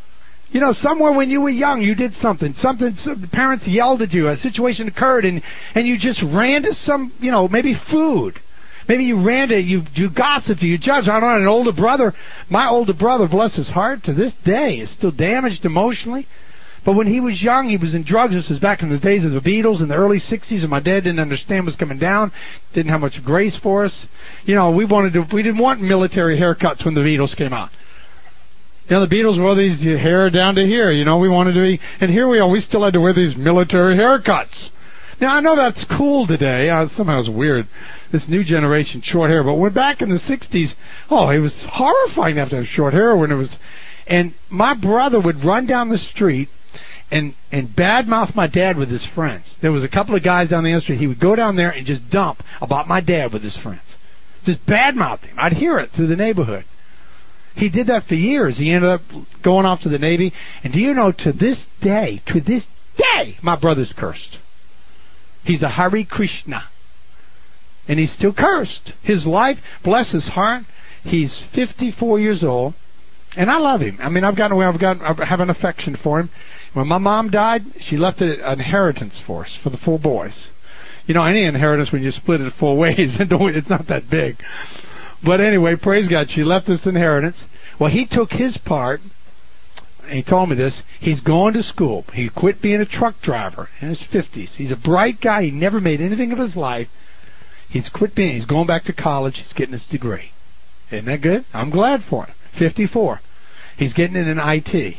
You know, somewhere when you were young, you did something. Parents yelled at you. A situation occurred, and you just ran to some, maybe food. Maybe you ran to, you gossiped, you judged. I don't know, an older brother, my older brother, bless his heart, to this day is still damaged emotionally. But when he was young, he was in drugs. This was back in the days of the Beatles in the early 60s, and my dad didn't understand what was coming down, didn't have much grace for us. We didn't want military haircuts when the Beatles came out. The Beatles wore these hair down to here, we wanted to be, and here we are, we still had to wear these military haircuts. Now, I know that's cool today. Somehow it's weird, this new generation, short hair. But when back in the 60s, it was horrifying to have short hair when it was... And my brother would run down the street and badmouth my dad with his friends. There was a couple of guys down the street. He would go down there and just dump about my dad with his friends. Just badmouth him. I'd hear it through the neighborhood. He did that for years. He ended up going off to the Navy. And do you know, to this day, my brother's cursed. He's a Hare Krishna. And he's still cursed. His life, bless his heart, he's 54 years old. And I love him. I mean, I have an affection for him. When my mom died, she left an inheritance for us, for the 4 boys. Any inheritance, when you split it 4 ways, it's not that big. But anyway, praise God, she left this inheritance. Well, he took his part, and he told me this, he's going to school. He quit being a truck driver in his 50s. He's a bright guy. He never made anything of his life. He's going back to college. He's getting his degree. Isn't that good? I'm glad for him. 54. He's getting it in IT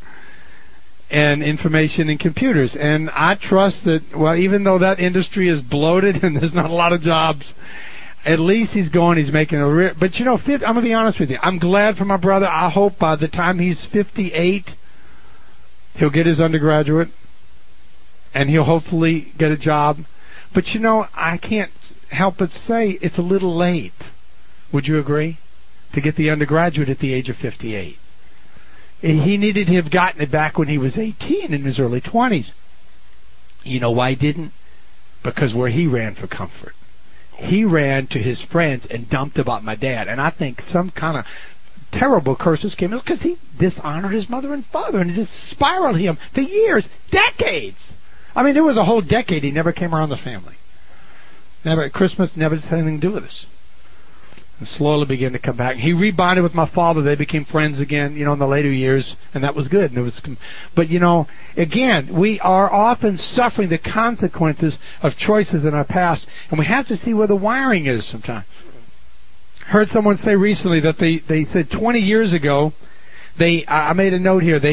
and information and computers. And I trust that, even though that industry is bloated and there's not a lot of jobs, at least he's making a... But I'm going to be honest with you. I'm glad for my brother. I hope by the time he's 58, he'll get his undergraduate and he'll hopefully get a job. But I can't help but say it's a little late. Would you agree? To get the undergraduate at the age of 58. He needed to have gotten it back when he was 18 in his early 20s. You know why he didn't? Because where he ran for comfort. He ran to his friends and dumped about my dad. And I think some kind of terrible curses came in because he dishonored his mother and father, and it just spiraled him for years, decades. I mean, there was a whole decade he never came around the family. Never at Christmas, never had anything to do with us. And slowly began to come back. He rebonded with my father. They became friends again, in the later years, and that was good. But again, we are often suffering the consequences of choices in our past, and we have to see where the wiring is sometimes. Heard someone say recently that they said 20 years ago, I made a note here,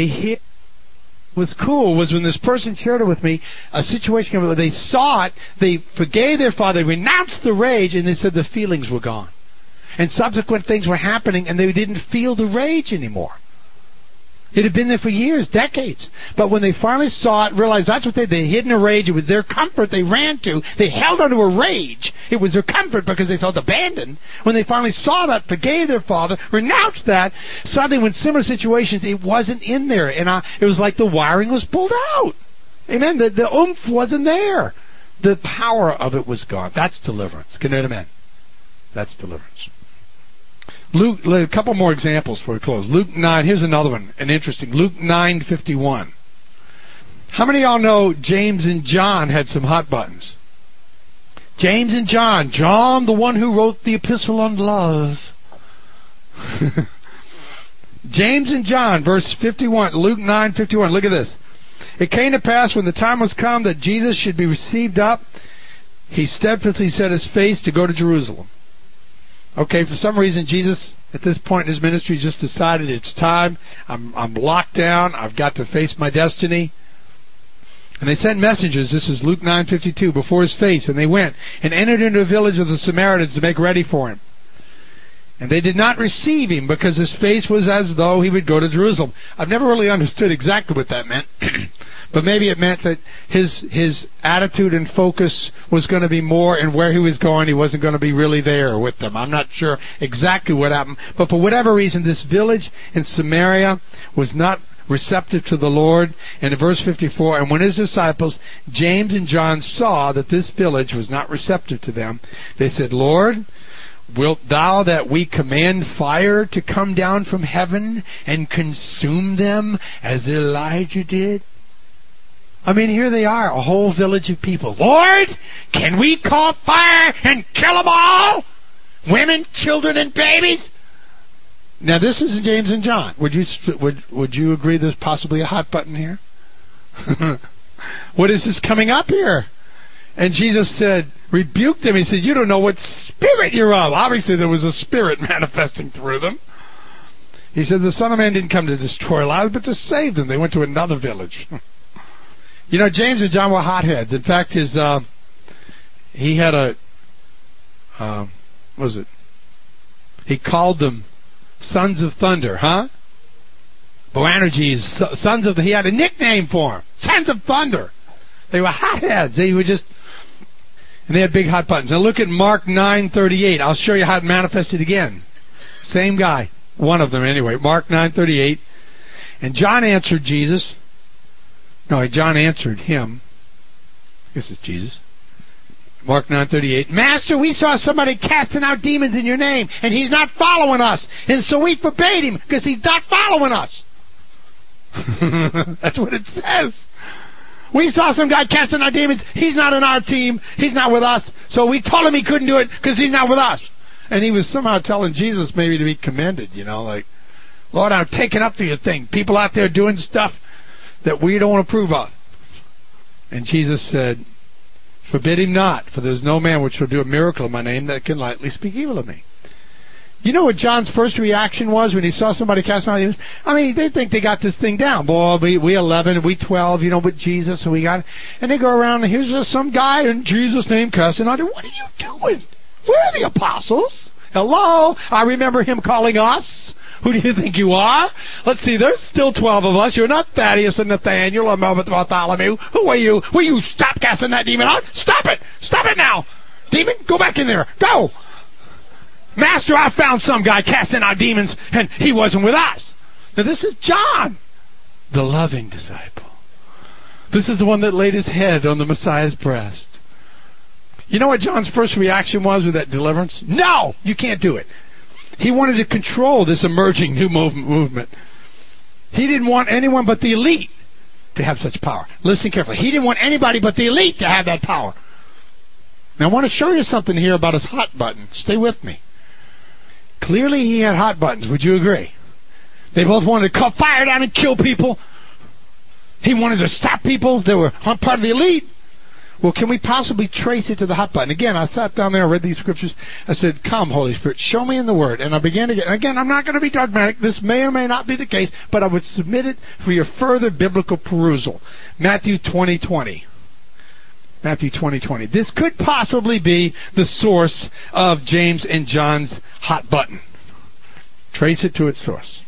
was cool was when this person shared it with me, a situation where they saw it, they forgave their father, they renounced the rage, and they said the feelings were gone. And subsequent things were happening, and they didn't feel the rage anymore. It had been there for years, decades. But when they finally saw it, realized that's what they hidden a rage. It was their comfort they ran to. They held onto a rage. It was their comfort because they felt abandoned. When they finally saw that, forgave their father, renounced that, suddenly when similar situations, it wasn't in there. And it was like the wiring was pulled out. Amen. The oomph wasn't there. The power of it was gone. That's deliverance. Can you amen? That's deliverance. Luke, a couple more examples before we close. Luke 9, here's another one, an interesting. Luke 9:51. How many of y'all know James and John had some hot buttons? James and John. John, the one who wrote the epistle on love. James and John, verse 51, Luke 9:51. Look at this. It came to pass when the time was come that Jesus should be received up, he steadfastly set his face to go to Jerusalem. Okay, for some reason, Jesus, at this point in his ministry, just decided it's time. I'm locked down. I've got to face my destiny. And they sent messengers, this is Luke 9:52, before his face, and they went and entered into a village of the Samaritans to make ready for him. And they did not receive him because his face was as though he would go to Jerusalem. I've never really understood exactly what that meant. But maybe it meant that his attitude and focus was going to be more in where he was going. He wasn't going to be really there with them. I'm not sure exactly what happened. But for whatever reason, this village in Samaria was not receptive to the Lord. And in verse 54, and when his disciples, James and John, saw that this village was not receptive to them, they said, Lord, Wilt thou that we command fire to come down from heaven and consume them as Elijah did? I mean, here they are, a whole village of people. Lord, can we call fire and kill them all? Women, children, and babies? Now, this is James and John. Would you agree there's possibly a hot button here? What is this coming up here? And Jesus said, rebuked them. He said, you don't know what spirit you're of. Obviously, there was a spirit manifesting through them. He said, the Son of Man didn't come to destroy lives, but to save them. They went to another village. You know, James and John were hotheads. In fact, he had a, what was it? He called them sons of thunder, huh? Boanerges, sons of, he had a nickname for them, sons of thunder. They were hotheads. They were just, and they had big hot buttons. Now look at Mark 9:38. I'll show you how it manifested again. Same guy, one of them anyway. Mark 9:38. And John answered Jesus. No, John answered him. This is Jesus. Mark 9:38. Master, we saw somebody casting out demons in your name, and he's not following us. And so we forbade him because he's not following us. That's what it says. We saw some guy casting out demons. He's not on our team. He's not with us. So we told him he couldn't do it because he's not with us. And he was somehow telling Jesus maybe to be commended, you know, like, Lord, I'm taking up to your thing. People out there doing stuff that we don't approve of. And Jesus said, forbid him not, for there's no man which will do a miracle in my name that can lightly speak evil of me. You know what John's first reaction was when he saw somebody casting out demons? I mean, they think they got this thing down. Boy, we 11, we 12, you know, with Jesus, and we got, and they go around, and here's just some guy in Jesus' name casting out. What are you doing? Where are the apostles? Hello? I remember him calling us. Who do you think you are? Let's see, there's still 12 of us. You're not Thaddeus and Nathaniel or Bartholomew. Who are you? Will you stop casting that demon out? Stop it! Stop it now! Demon, go back in there. Go! Master, I found some guy casting out demons, and he wasn't with us. Now this is John, the loving disciple. This is the one that laid his head on the Messiah's breast. You know what John's first reaction was with that deliverance? No! You can't do it. He wanted to control this emerging new movement. He didn't want anyone but the elite to have such power. Listen carefully. He didn't want anybody but the elite to have that power. Now I want to show you something here about his hot button. Stay with me. Clearly he had hot buttons. Would you agree? They both wanted to cut fire down and kill people. He wanted to stop people that were part of the elite. Well, can we possibly trace it to the hot button? Again, I sat down there, I read these scriptures. I said, come, Holy Spirit, show me in the Word. And I began to get, again, I'm not going to be dogmatic. This may or may not be the case, but I would submit it for your further biblical perusal. Matthew 20:20. Matthew 20:20. This could possibly be the source of James and John's hot button. Trace it to its source.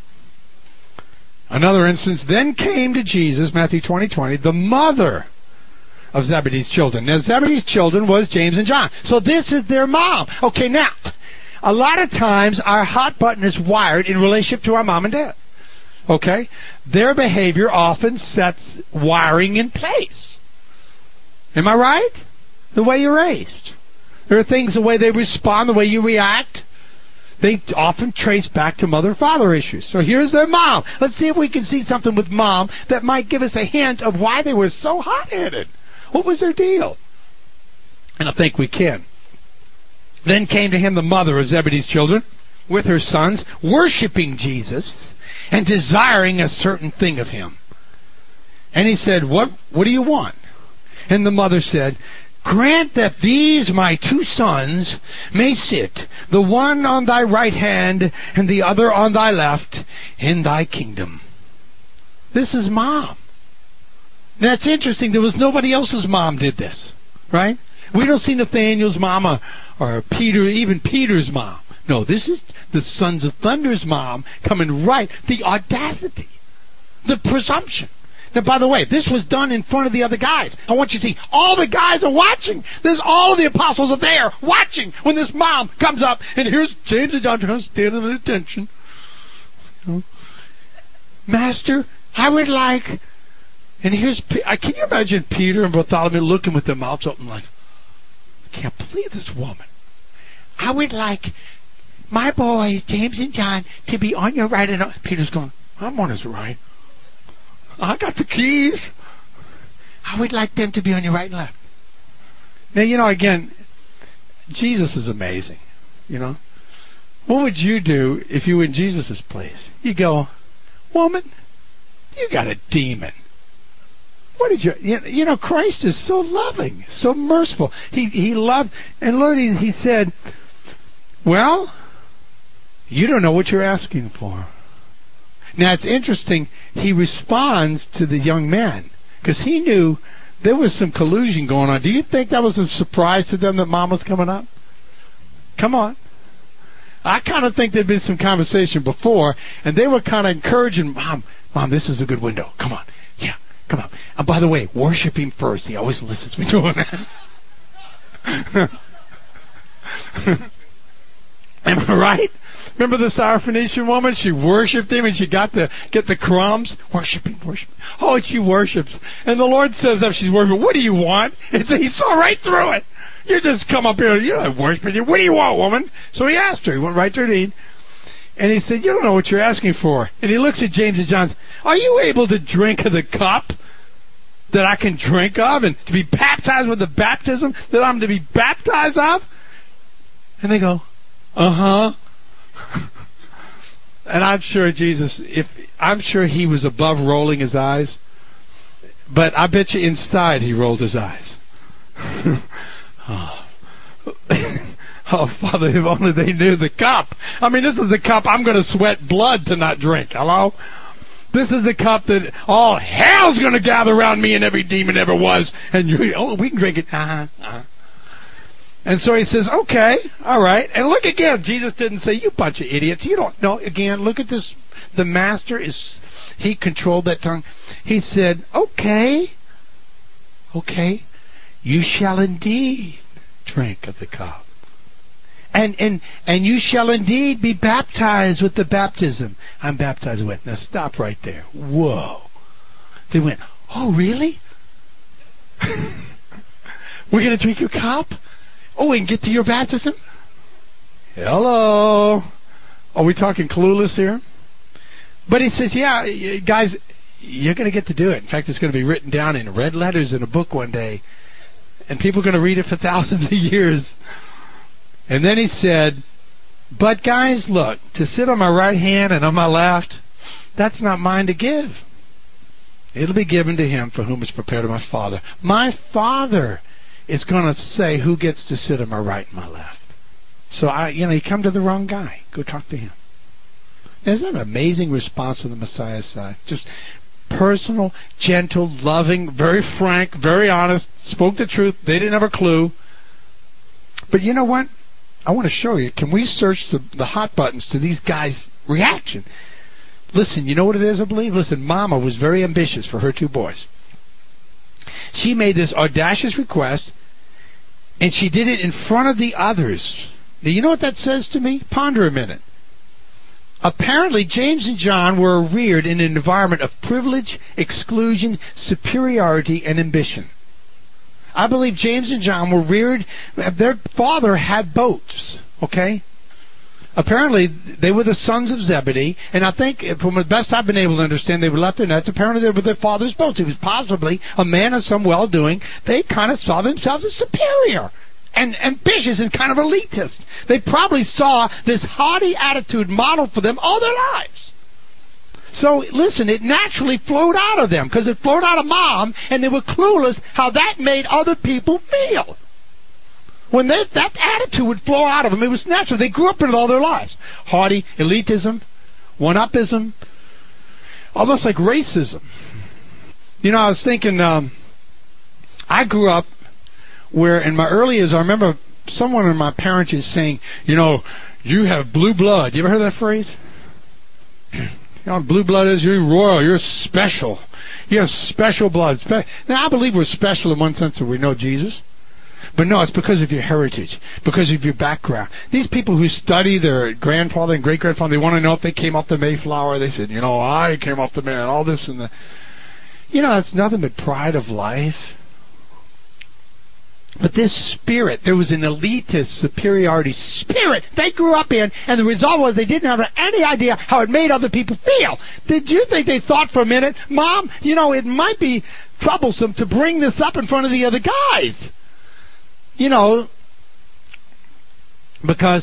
Another instance, then came to Jesus, Matthew 20:20, the mother of Zebedee's children. Now, Zebedee's children was James and John. So this is their mom. Okay, now, a lot of times our hot button is wired in relationship to our mom and dad. Okay? Their behavior often sets wiring in place. Am I right? The way you're raised. There are things, the way they respond, the way you react, they often trace back to mother-father issues. So here's their mom. Let's see if we can see something with mom that might give us a hint of why they were so hot-headed. What was their deal? And I think we can. Then came to him the mother of Zebedee's children with her sons, worshiping Jesus and desiring a certain thing of him. And he said, What do you want? And the mother said, grant that these my two sons may sit, the one on thy right hand and the other on thy left, in thy kingdom. This is mom. That's interesting. There was nobody else's mom did this, right? We don't see Nathaniel's mom or Peter, even Peter's mom. No, this is the Sons of Thunder's mom coming right. The audacity, the presumption. Now, by the way, this was done in front of the other guys. I want you to see, all the guys are watching. There's all of the apostles are there watching when this mom comes up, and here's James and John standing at attention. Master, I would like... And here's, can you imagine Peter and Bartholomew looking with their mouths open like, I can't believe this woman. I would like my boys, James and John, to be on your right. And Peter's going, I'm on his right. I got the keys. I would like them to be on your right and left. Now, again, Jesus is amazing, What would you do if you were in Jesus' place? You go, woman, you got a demon. What did you... Christ is so loving, so merciful. He loved... And Lord, he said, well, you don't know what you're asking for. Now, it's interesting. He responds to the young man because he knew there was some collusion going on. Do you think that was a surprise to them that Mom was coming up? Come on. I kind of think there'd been some conversation before, and they were kind of encouraging, Mom, this is a good window. Come on. Yeah, come on. And by the way, worship him first. He always listens to me doing that. Am I right? Remember the Syrophoenician woman? She worshipped him and she got to get the crumbs. Worship him, worship him. Oh, and she worships. And the Lord says up, she's worshiping, what do you want? And so he saw right through it. You just come up here, you're not worshiping you. What do you want, woman? So he asked her. He went right to her need. And he said, you don't know what you're asking for. And he looks at James and John. Are you able to drink of the cup that I can drink of and to be baptized with the baptism that I'm to be baptized of? And they go, uh-huh. And I'm sure I'm sure he was above rolling his eyes. But I bet you inside he rolled his eyes. Oh, Father, if only they knew the cup. I mean, this is the cup I'm going to sweat blood to not drink. Hello? This is the cup that all hell's going to gather around me and every demon ever was. And we can drink it. And so he says, okay, all right. And look again, Jesus didn't say, you bunch of idiots. You don't know. Again, look at this. The master he controlled that tongue. He said, okay, you shall indeed drink of the cup. And you shall indeed be baptized with the baptism I'm baptized with. Now stop right there. Whoa. They went, oh, really? We're going to drink your cup? Oh, we can get to your baptism? Hello. Are we talking clueless here? But he says, yeah, guys, you're going to get to do it. In fact, it's going to be written down in red letters in a book one day. And people are going to read it for thousands of years. And then he said, but guys, look, to sit on my right hand and on my left, that's not mine to give. It'll be given to him for whom it's prepared of my Father. My Father is going to say who gets to sit on my right and my left. So, you come to the wrong guy. Go talk to him. Isn't that an amazing response on the Messiah's side? Just personal, gentle, loving, very frank, very honest, spoke the truth. They didn't have a clue. But you know what? I want to show you. Can we search the hot buttons to these guys' reaction? Listen, you know what it is, I believe? Listen, Mama was very ambitious for her two boys. She made this audacious request, and she did it in front of the others. Now, you know what that says to me? Ponder a minute. Apparently, James and John were reared in an environment of privilege, exclusion, superiority, and ambition. I believe James and John were reared, their father had boats, okay? Apparently, they were the sons of Zebedee, and I think, from the best I've been able to understand, they were left their nets. Apparently, they were their father's boats. He was possibly a man of some well-doing. They kind of saw themselves as superior and ambitious and kind of elitist. They probably saw this haughty attitude modeled for them all their lives. So, listen, it naturally flowed out of them because it flowed out of Mom, and they were clueless how that made other people feel. When that attitude would flow out of them, it was natural. They grew up in it all their lives. Haughty, elitism, one-upism, almost like racism. I was thinking, I grew up where in my early years, I remember someone in my parents is saying, you have blue blood. You ever heard that phrase? Blue blood is, you're royal, you're special. You have special blood. Now, I believe we're special in one sense that we know Jesus. But no, it's because of your heritage, because of your background. These people who study their grandfather and great-grandfather, they want to know if they came off the Mayflower. They said, I came off the man, all this and that. It's nothing but pride of life. But this spirit, there was an elitist superiority spirit they grew up in, and the result was they didn't have any idea how it made other people feel. Did you think they thought for a minute, Mom, it might be troublesome to bring this up in front of the other guys? Because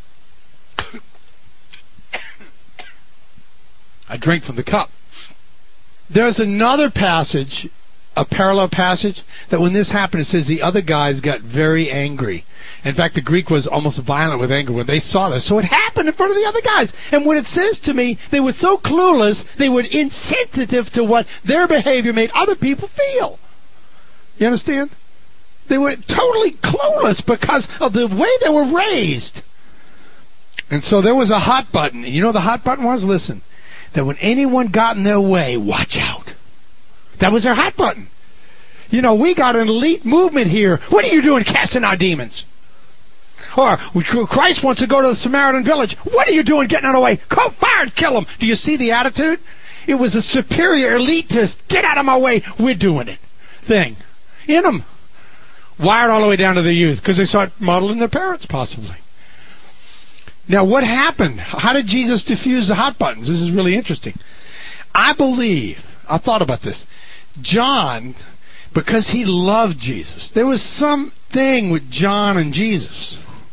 I drank from the cup. There's another passage, a parallel passage, that when this happened, it says the other guys got very angry. In fact, the Greek was almost violent with anger when they saw this. So it happened in front of the other guys. And when it says to me, they were so clueless, they were insensitive to what their behavior made other people feel. You understand? They were totally clueless because of the way they were raised. And so there was a hot button. And you know what the hot button was? Listen, that when anyone got in their way, watch out. That was their hot button. We got an elite movement here. What are you doing casting out demons? Or Christ wants to go to the Samaritan village. What are you doing getting out of the way? Go fire and kill him. Do you see the attitude? It was a superior elitist, get out of my way, we're doing it thing. In them. Wired all the way down to the youth because they saw it modeling their parents possibly. Now what happened? How did Jesus diffuse the hot buttons? This is really interesting. I thought about this. John, because he loved Jesus, there was something with John and Jesus.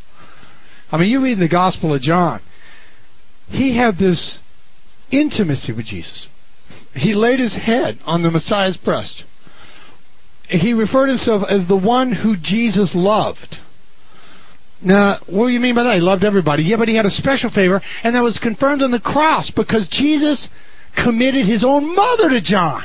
I mean, you read the Gospel of John. He had this intimacy with Jesus. He laid his head on the Messiah's breast. He referred himself as the one who Jesus loved. Now, what do you mean by that? He loved everybody. Yeah, but he had a special favor, and that was confirmed on the cross because Jesus committed his own mother to John.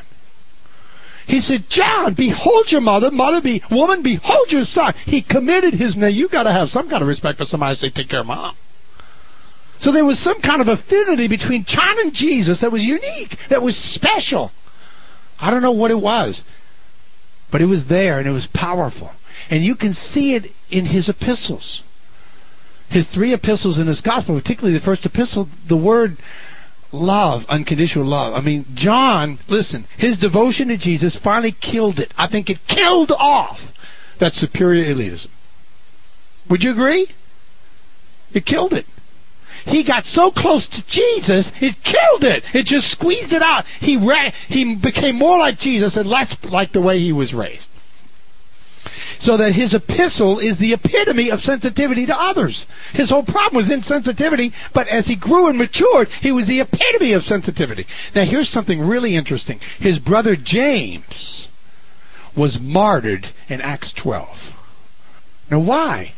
He said, John, behold your mother. Woman, behold your son. He committed his name. You got to have some kind of respect for somebody to say, take care of mom. So there was some kind of affinity between John and Jesus that was unique, that was special. I don't know what it was, but it was there and it was powerful. And you can see it in his epistles. His 3 epistles in his gospel, particularly the first epistle, the word love, unconditional love. I mean, John, listen, his devotion to Jesus finally killed it. I think it killed off that superior elitism. Would you agree? It killed it. He got so close to Jesus, it killed it. It just squeezed it out. He became more like Jesus and less like the way he was raised. So that his epistle is the epitome of sensitivity to others. His whole problem was insensitivity, but as he grew and matured, he was the epitome of sensitivity. Now here's something really interesting. His brother James was martyred in Acts 12. Now why?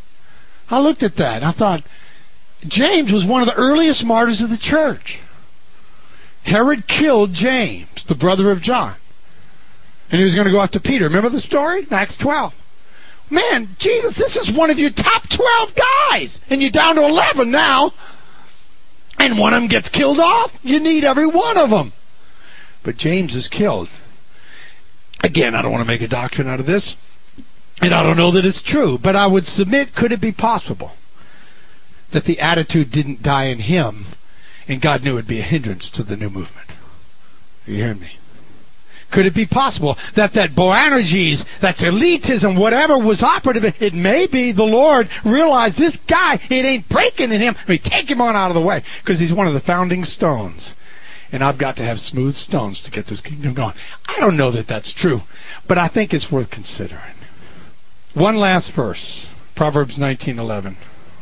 I looked at that and I thought, James was one of the earliest martyrs of the church. Herod killed James, the brother of John. And he was going to go after Peter. Remember the story? Acts 12. Man, Jesus, this is one of your top 12 guys. And you're down to 11 now. And one of them gets killed off. You need every one of them. But James is killed. Again, I don't want to make a doctrine out of this. And I don't know that it's true. But I would submit, could it be possible that the attitude didn't die in him and God knew it would be a hindrance to the new movement? Are you hearing me? Could it be possible that Boanerges, that elitism, whatever was operative, it may be the Lord realized this guy, it ain't breaking in him. I mean, take him on out of the way because he's one of the founding stones. And I've got to have smooth stones to get this kingdom going. I don't know that that's true, but I think it's worth considering. One last verse, Proverbs 19:11.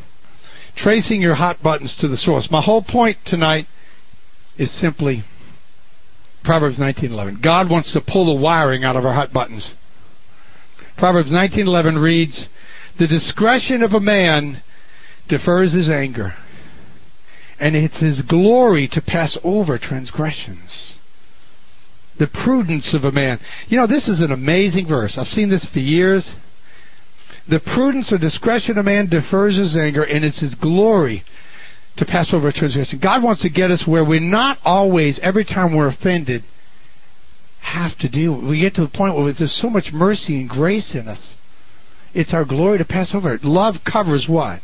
Tracing your hot buttons to the source. My whole point tonight is simply Proverbs 19:11. God wants to pull the wiring out of our hot buttons. Proverbs 19:11 reads, "The discretion of a man defers his anger, and it's his glory to pass over transgressions." The prudence of a man. You know, this is an amazing verse. I've seen this for years. The prudence or discretion of man defers his anger, and it's his glory to pass over a transgression. God wants to get us where we're not always, every time we're offended, have to deal. We get to the point where there's so much mercy and grace in us. It's our glory to pass over it. Love covers what?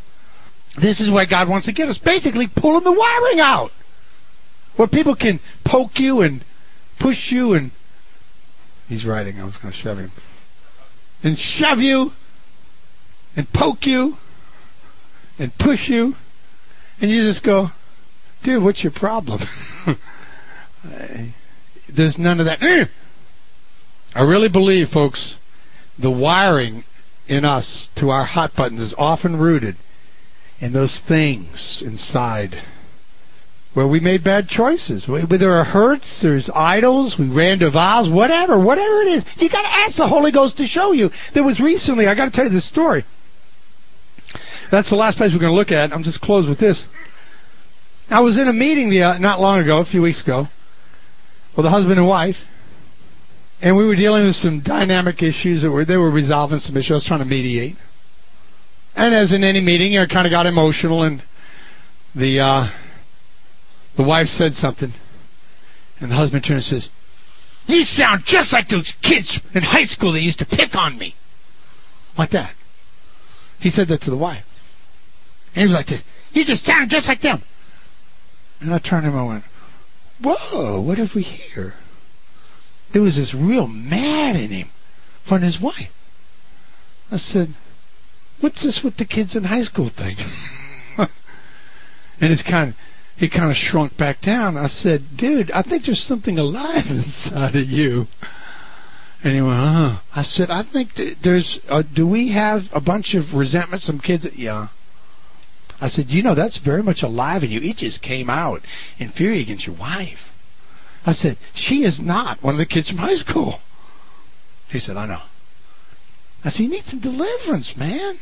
This is where God wants to get us. Basically pulling the wiring out. Where people can poke you and push you and... He's writing. I was going to shove him. and shove you and poke you and push you, and you just go, dude, what's your problem? There's none of that. I really believe, folks, the wiring in us to our hot buttons is often rooted in those things inside where we made bad choices. Where there are hurts, there's idols, we ran to vows, whatever it is. You got to ask the Holy Ghost to show you. There was recently, I got to tell you this story. That's the last place we're going to look at. I'm just close with this. I was in a meeting not long ago, a few weeks ago, with a husband and wife, and we were dealing with some dynamic issues they were resolving some issues. I was trying to mediate. And as in any meeting, I kind of got emotional, and the wife said something, and the husband turned and says, "You sound just like those kids in high school that used to pick on me." Like that. He said that to the wife. And he was like this, "You just sound just like them." And I turned to him and I went, "Whoa, what have we here?" There was this real mad in him from his wife. I said, "What's this with the kids in high school thing?" And he kind of shrunk back down. I said, "Dude, I think there's something alive inside of you." And he went, I said, "I think there's, do we have a bunch of resentment, some kids?" Yeah. I said, that's very much alive in you. It just came out in fury against your wife. I said, "She is not one of the kids from high school." He said, "I know." I said, "You need some deliverance, man."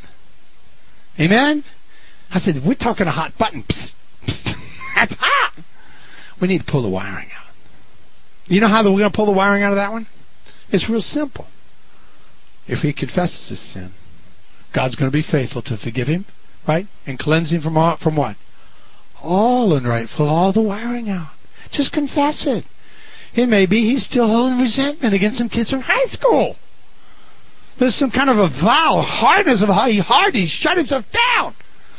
Amen? I said, "We're talking a hot button. Psst, psst. That's hot. We need to pull the wiring out." You know how we're going to pull the wiring out of that one? It's real simple. If he confesses his sin, God's going to be faithful to forgive him, right? And cleanse him from what? All unrightful, all the wiring out. Just confess it. It may be he's still holding resentment against some kids from high school. There's some kind of a vow, hardness of how he shut himself down.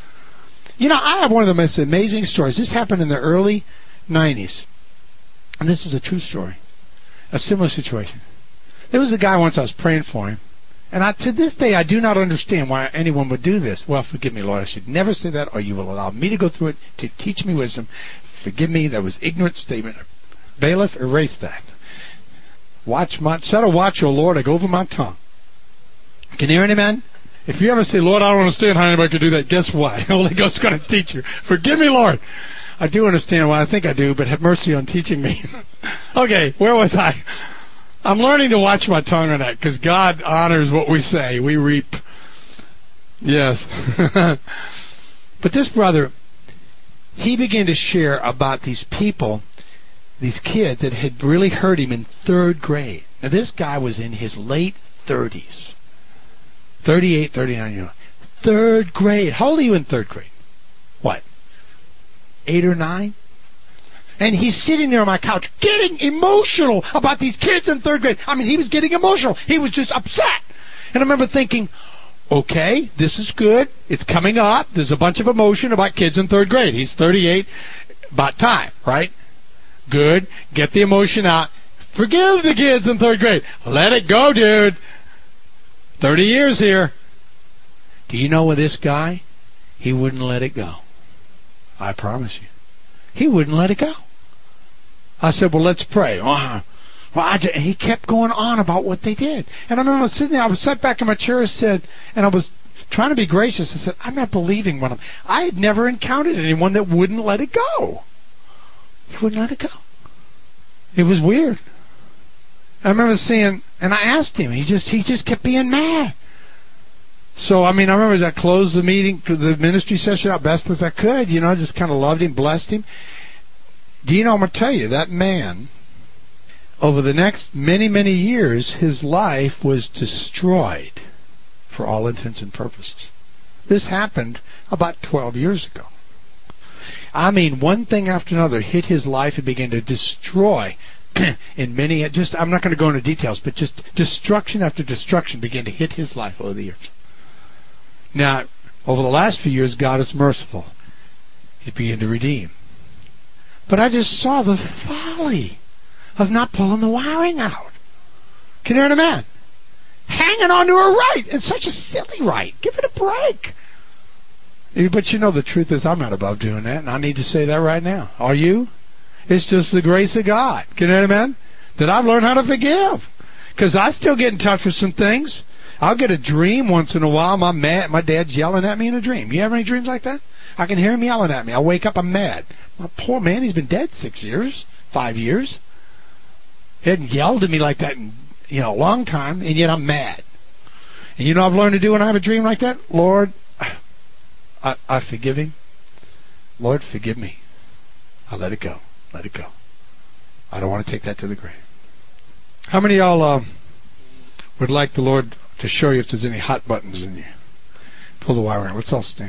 I have one of the most amazing stories. This happened in the early 90s. And this is a true story. A similar situation. There was a guy once I was praying for him. And to this day, I do not understand why anyone would do this. Well, forgive me, Lord. I should never say that, or you will allow me to go through it to teach me wisdom. Forgive me. That was ignorant statement. Bailiff, erase that. Set a watch, O Lord, over my tongue. Can you hear any man? If you ever say, "Lord, I don't understand how anybody could do that," guess what? The Holy Ghost is going to teach you. Forgive me, Lord. I do understand. Well, I think I do, but have mercy on teaching me. Okay, where was I? I'm learning to watch my tongue on that because God honors what we say. We reap. Yes. But this brother, he began to share about these people, these kids that had really hurt him in 3rd grade. Now, this guy was in his late 30s. 38, 39, 3rd grade. How old are you in 3rd grade? What? 8 or 9? And he's sitting there on my couch getting emotional about these kids in 3rd grade. I mean, he was getting emotional. He was just upset. And I remember thinking, okay, this is good. It's coming up. There's a bunch of emotion about kids in 3rd grade. He's 38. About time, right? Good. Get the emotion out. Forgive the kids in 3rd grade. Let it go, dude. 30 years here. Do you know with this guy? He wouldn't let it go. I promise you. He wouldn't let it go. I said, "Well, let's pray." He kept going on about what they did. And I remember sitting there, I was sat back in my chair and I was trying to be gracious. I said, "I'm not believing what I had never encountered anyone that wouldn't let it go." He wouldn't let it go. It was weird. I remember seeing, and I asked him, he just kept being mad. So, I remember I closed the meeting, the ministry session out best as I could. I just kind of loved him, blessed him. Do you know, I'm going to tell you, that man, over the next many, many years, his life was destroyed for all intents and purposes. This happened about 12 years ago. One thing after another hit his life and began to destroy in many, I'm not going to go into details, but just destruction after destruction began to hit his life over the years. Now, over the last few years, God is merciful. He began to redeem. But I just saw the folly of not pulling the wiring out. Can you hear a man? hanging on to her right. It's such a silly right. Give it a break. But you know the truth is I'm not above doing that, and I need to say that right now. Are you? It's just the grace of God. Can you amen? That I've learned how to forgive. Because I still get in touch with some things. I'll get a dream once in a while. I'm mad. My dad's yelling at me in a dream. You have any dreams like that? I can hear him yelling at me. I wake up, I'm mad. My poor man, he's been dead 6 years, 5 years. He hadn't yelled at me like that in a long time, and yet I'm mad. And you know what I've learned to do when I have a dream like that? Lord, I forgive him. Lord, forgive me. I'll let it go. Let it go. I don't want to take that to the grave. How many of y'all would like the Lord to show you if there's any hot buttons in you? Pull the wire out. Let's all stand.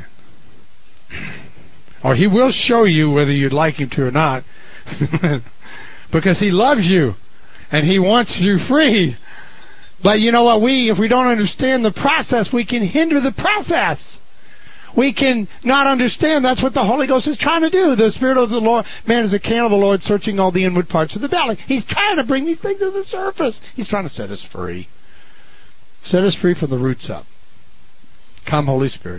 Or He will show you whether you'd like Him to or not. Because He loves you. And He wants you free. But you know what? If we don't understand the process, we can hinder the process. We can not understand. That's what the Holy Ghost is trying to do. The Spirit of the Lord, man is a candle of the Lord, searching all the inward parts of the belly. He's trying to bring these things to the surface. He's trying to set us free. Set us free from the roots up. Come, Holy Spirit.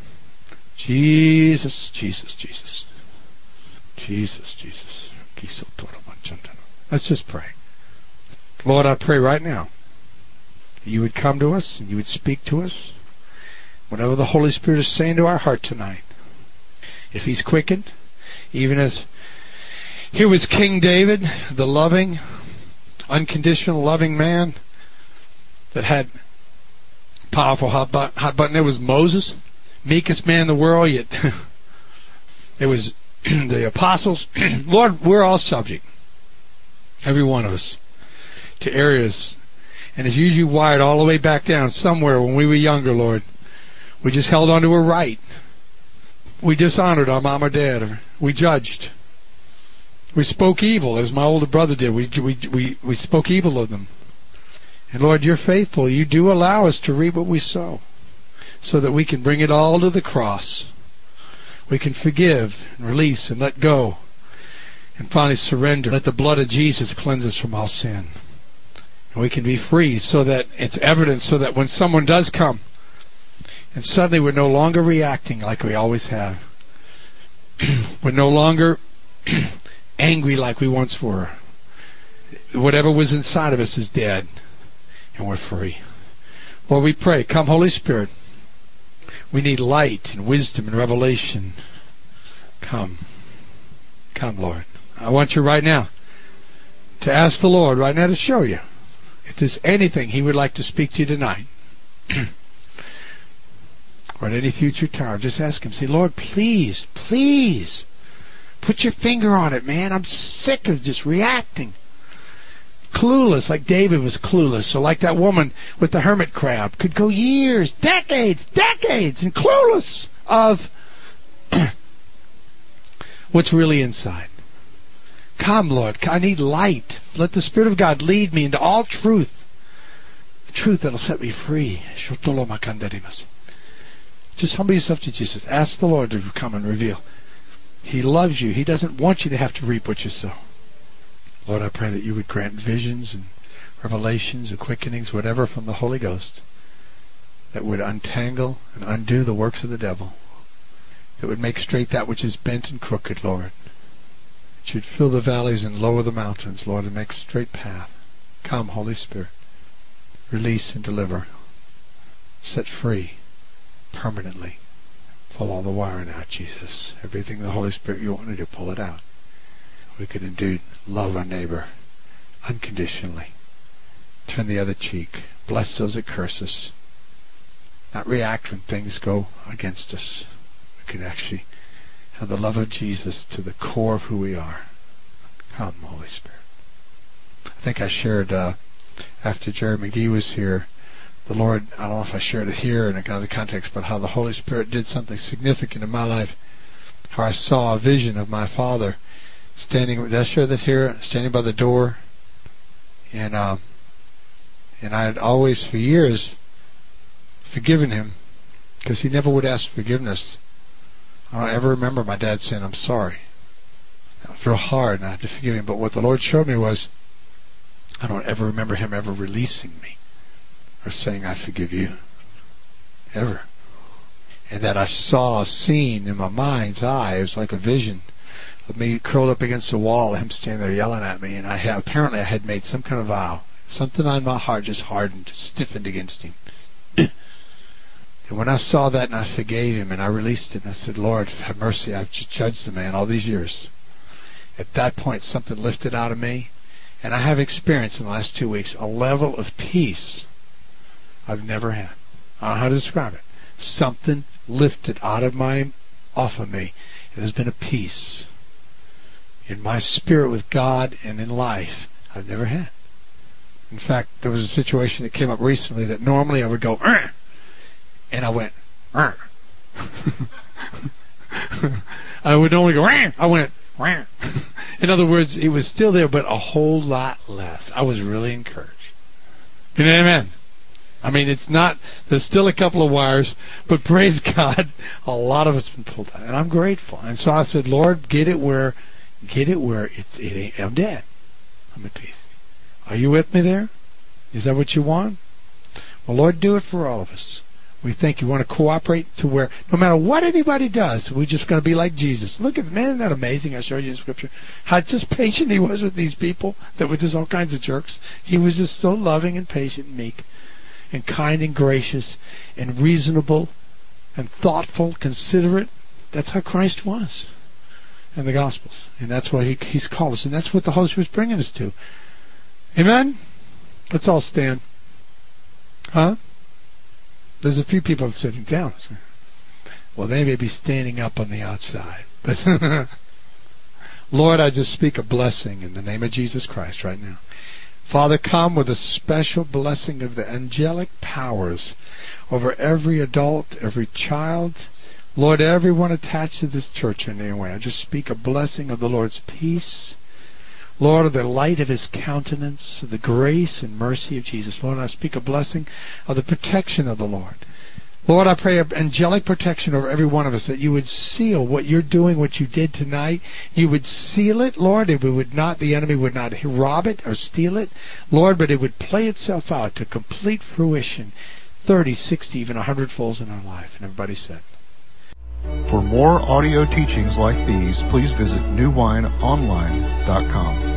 Jesus, Jesus, Jesus. Jesus, Jesus. Let's just pray. Lord, I pray right now that you would come to us and you would speak to us. Whatever the Holy Spirit is saying to our heart tonight, if He's quickened, even as here was King David, the loving, unconditional loving man that had powerful hot button. There was Moses, meekest man in the world, yet there was the apostles. Lord, we're all subject, every one of us, to areas, and it's usually wired all the way back down somewhere when we were younger, Lord. We just held on to a right. We dishonored our mom or dad. We judged. We spoke evil, as my older brother did. We spoke evil of them. And Lord, you're faithful. You do allow us to reap what we sow, so that we can bring it all to the cross. We can forgive and release and let go, and finally surrender. Let the blood of Jesus cleanse us from all sin. And we can be free, so that it's evidence, so that when someone does come, and suddenly we're no longer reacting like we always have. We're no longer angry like we once were. Whatever was inside of us is dead, and we're free. Lord, we pray, come Holy Spirit. We need light and wisdom and revelation. Come. Come, Lord. I want you right now to ask the Lord right now to show you if there's anything He would like to speak to you tonight. Or at any future time, just ask Him. Say, Lord, please, please, put your finger on it, man. I'm sick of just reacting. Clueless, like David was clueless. So like that woman with the hermit crab, could go years, decades, and clueless of what's really inside. Come, Lord, I need light. Let the Spirit of God lead me into all truth. The truth that'll set me free. Just humble yourself to Jesus. Ask the Lord to come and reveal. He loves you. He doesn't want you to have to reap what you sow. Lord, I pray that you would grant visions and revelations and quickenings, whatever, from the Holy Ghost, that would untangle and undo the works of the devil, that would make straight that which is bent and crooked, Lord. It should fill the valleys and lower the mountains, Lord, and make a straight path. Come, Holy Spirit. Release and deliver. Set free. Permanently. Pull all the wiring out, Jesus. Everything the Holy Spirit you want to do, pull it out. We could indeed love our neighbor unconditionally. Turn the other cheek. Bless those that curse us. Not react when things go against us. We could actually have the love of Jesus to the core of who we are. Come, Holy Spirit. I think I shared after Jerry McGee was here, the Lord, I don't know if I shared it here in another context, but how the Holy Spirit did something significant in my life. How I saw a vision of my father standing. Did I share this here? Standing by the door, and I had always for years forgiven him because he never would ask forgiveness. I don't ever remember my dad saying, "I'm sorry." That was real hard, and I had to forgive him. But what the Lord showed me was, I don't ever remember him ever releasing me. or saying, I forgive you. Ever. And that I saw a scene in my mind's eye. It was like a vision of me curled up against the wall, him standing there yelling at me, and apparently I had made some kind of vow. Something on my heart just hardened, stiffened against him. And when I saw that and I forgave him and I released it, and I said, Lord, have mercy, I've judged the man all these years. At that point, something lifted out of me, and I have experienced in the last 2 weeks a level of peace I've never had. I don't know how to describe it. Something lifted off of me. It has been a peace in my spirit with God and in life I've never had. In fact, there was a situation that came up recently that normally I would go, Arr! And I went, Arr! I would only go, Arr! I went, Arr! In other words, it was still there, but a whole lot less. I was really encouraged. Amen. I mean, it's not, there's still a couple of wires, but praise God, a lot of it's been pulled out. And I'm grateful. And so I said, Lord, get it where I'm dead. I'm at peace. Are you with me there? Is that what you want? Well, Lord, do it for all of us. We think you want to cooperate to where, no matter what anybody does, we're just going to be like Jesus. Look at, man, isn't that amazing? I showed you in Scripture how just patient he was with these people that were just all kinds of jerks. He was just so loving and patient and meek and kind and gracious and reasonable and thoughtful, considerate. That's how Christ was in the Gospels. And that's why He's called us. And that's what the Holy Spirit's bringing us to. Amen? Let's all stand. Huh? There's a few people sitting down. Well, they may be standing up on the outside. But Lord, I just speak a blessing in the name of Jesus Christ right now. Father, come with a special blessing of the angelic powers over every adult, every child. Lord, everyone attached to this church in any way. I just speak a blessing of the Lord's peace. Lord, of the light of His countenance, of the grace and mercy of Jesus. Lord, I speak a blessing of the protection of the Lord. Lord, I pray angelic protection over every one of us, that you would seal what you're doing, what you did tonight. You would seal it, Lord, the enemy would not rob it or steal it, Lord, but it would play itself out to complete fruition, 30, 60, even 100-folds in our life. And everybody said. For more audio teachings like these, please visit newwineonline.com.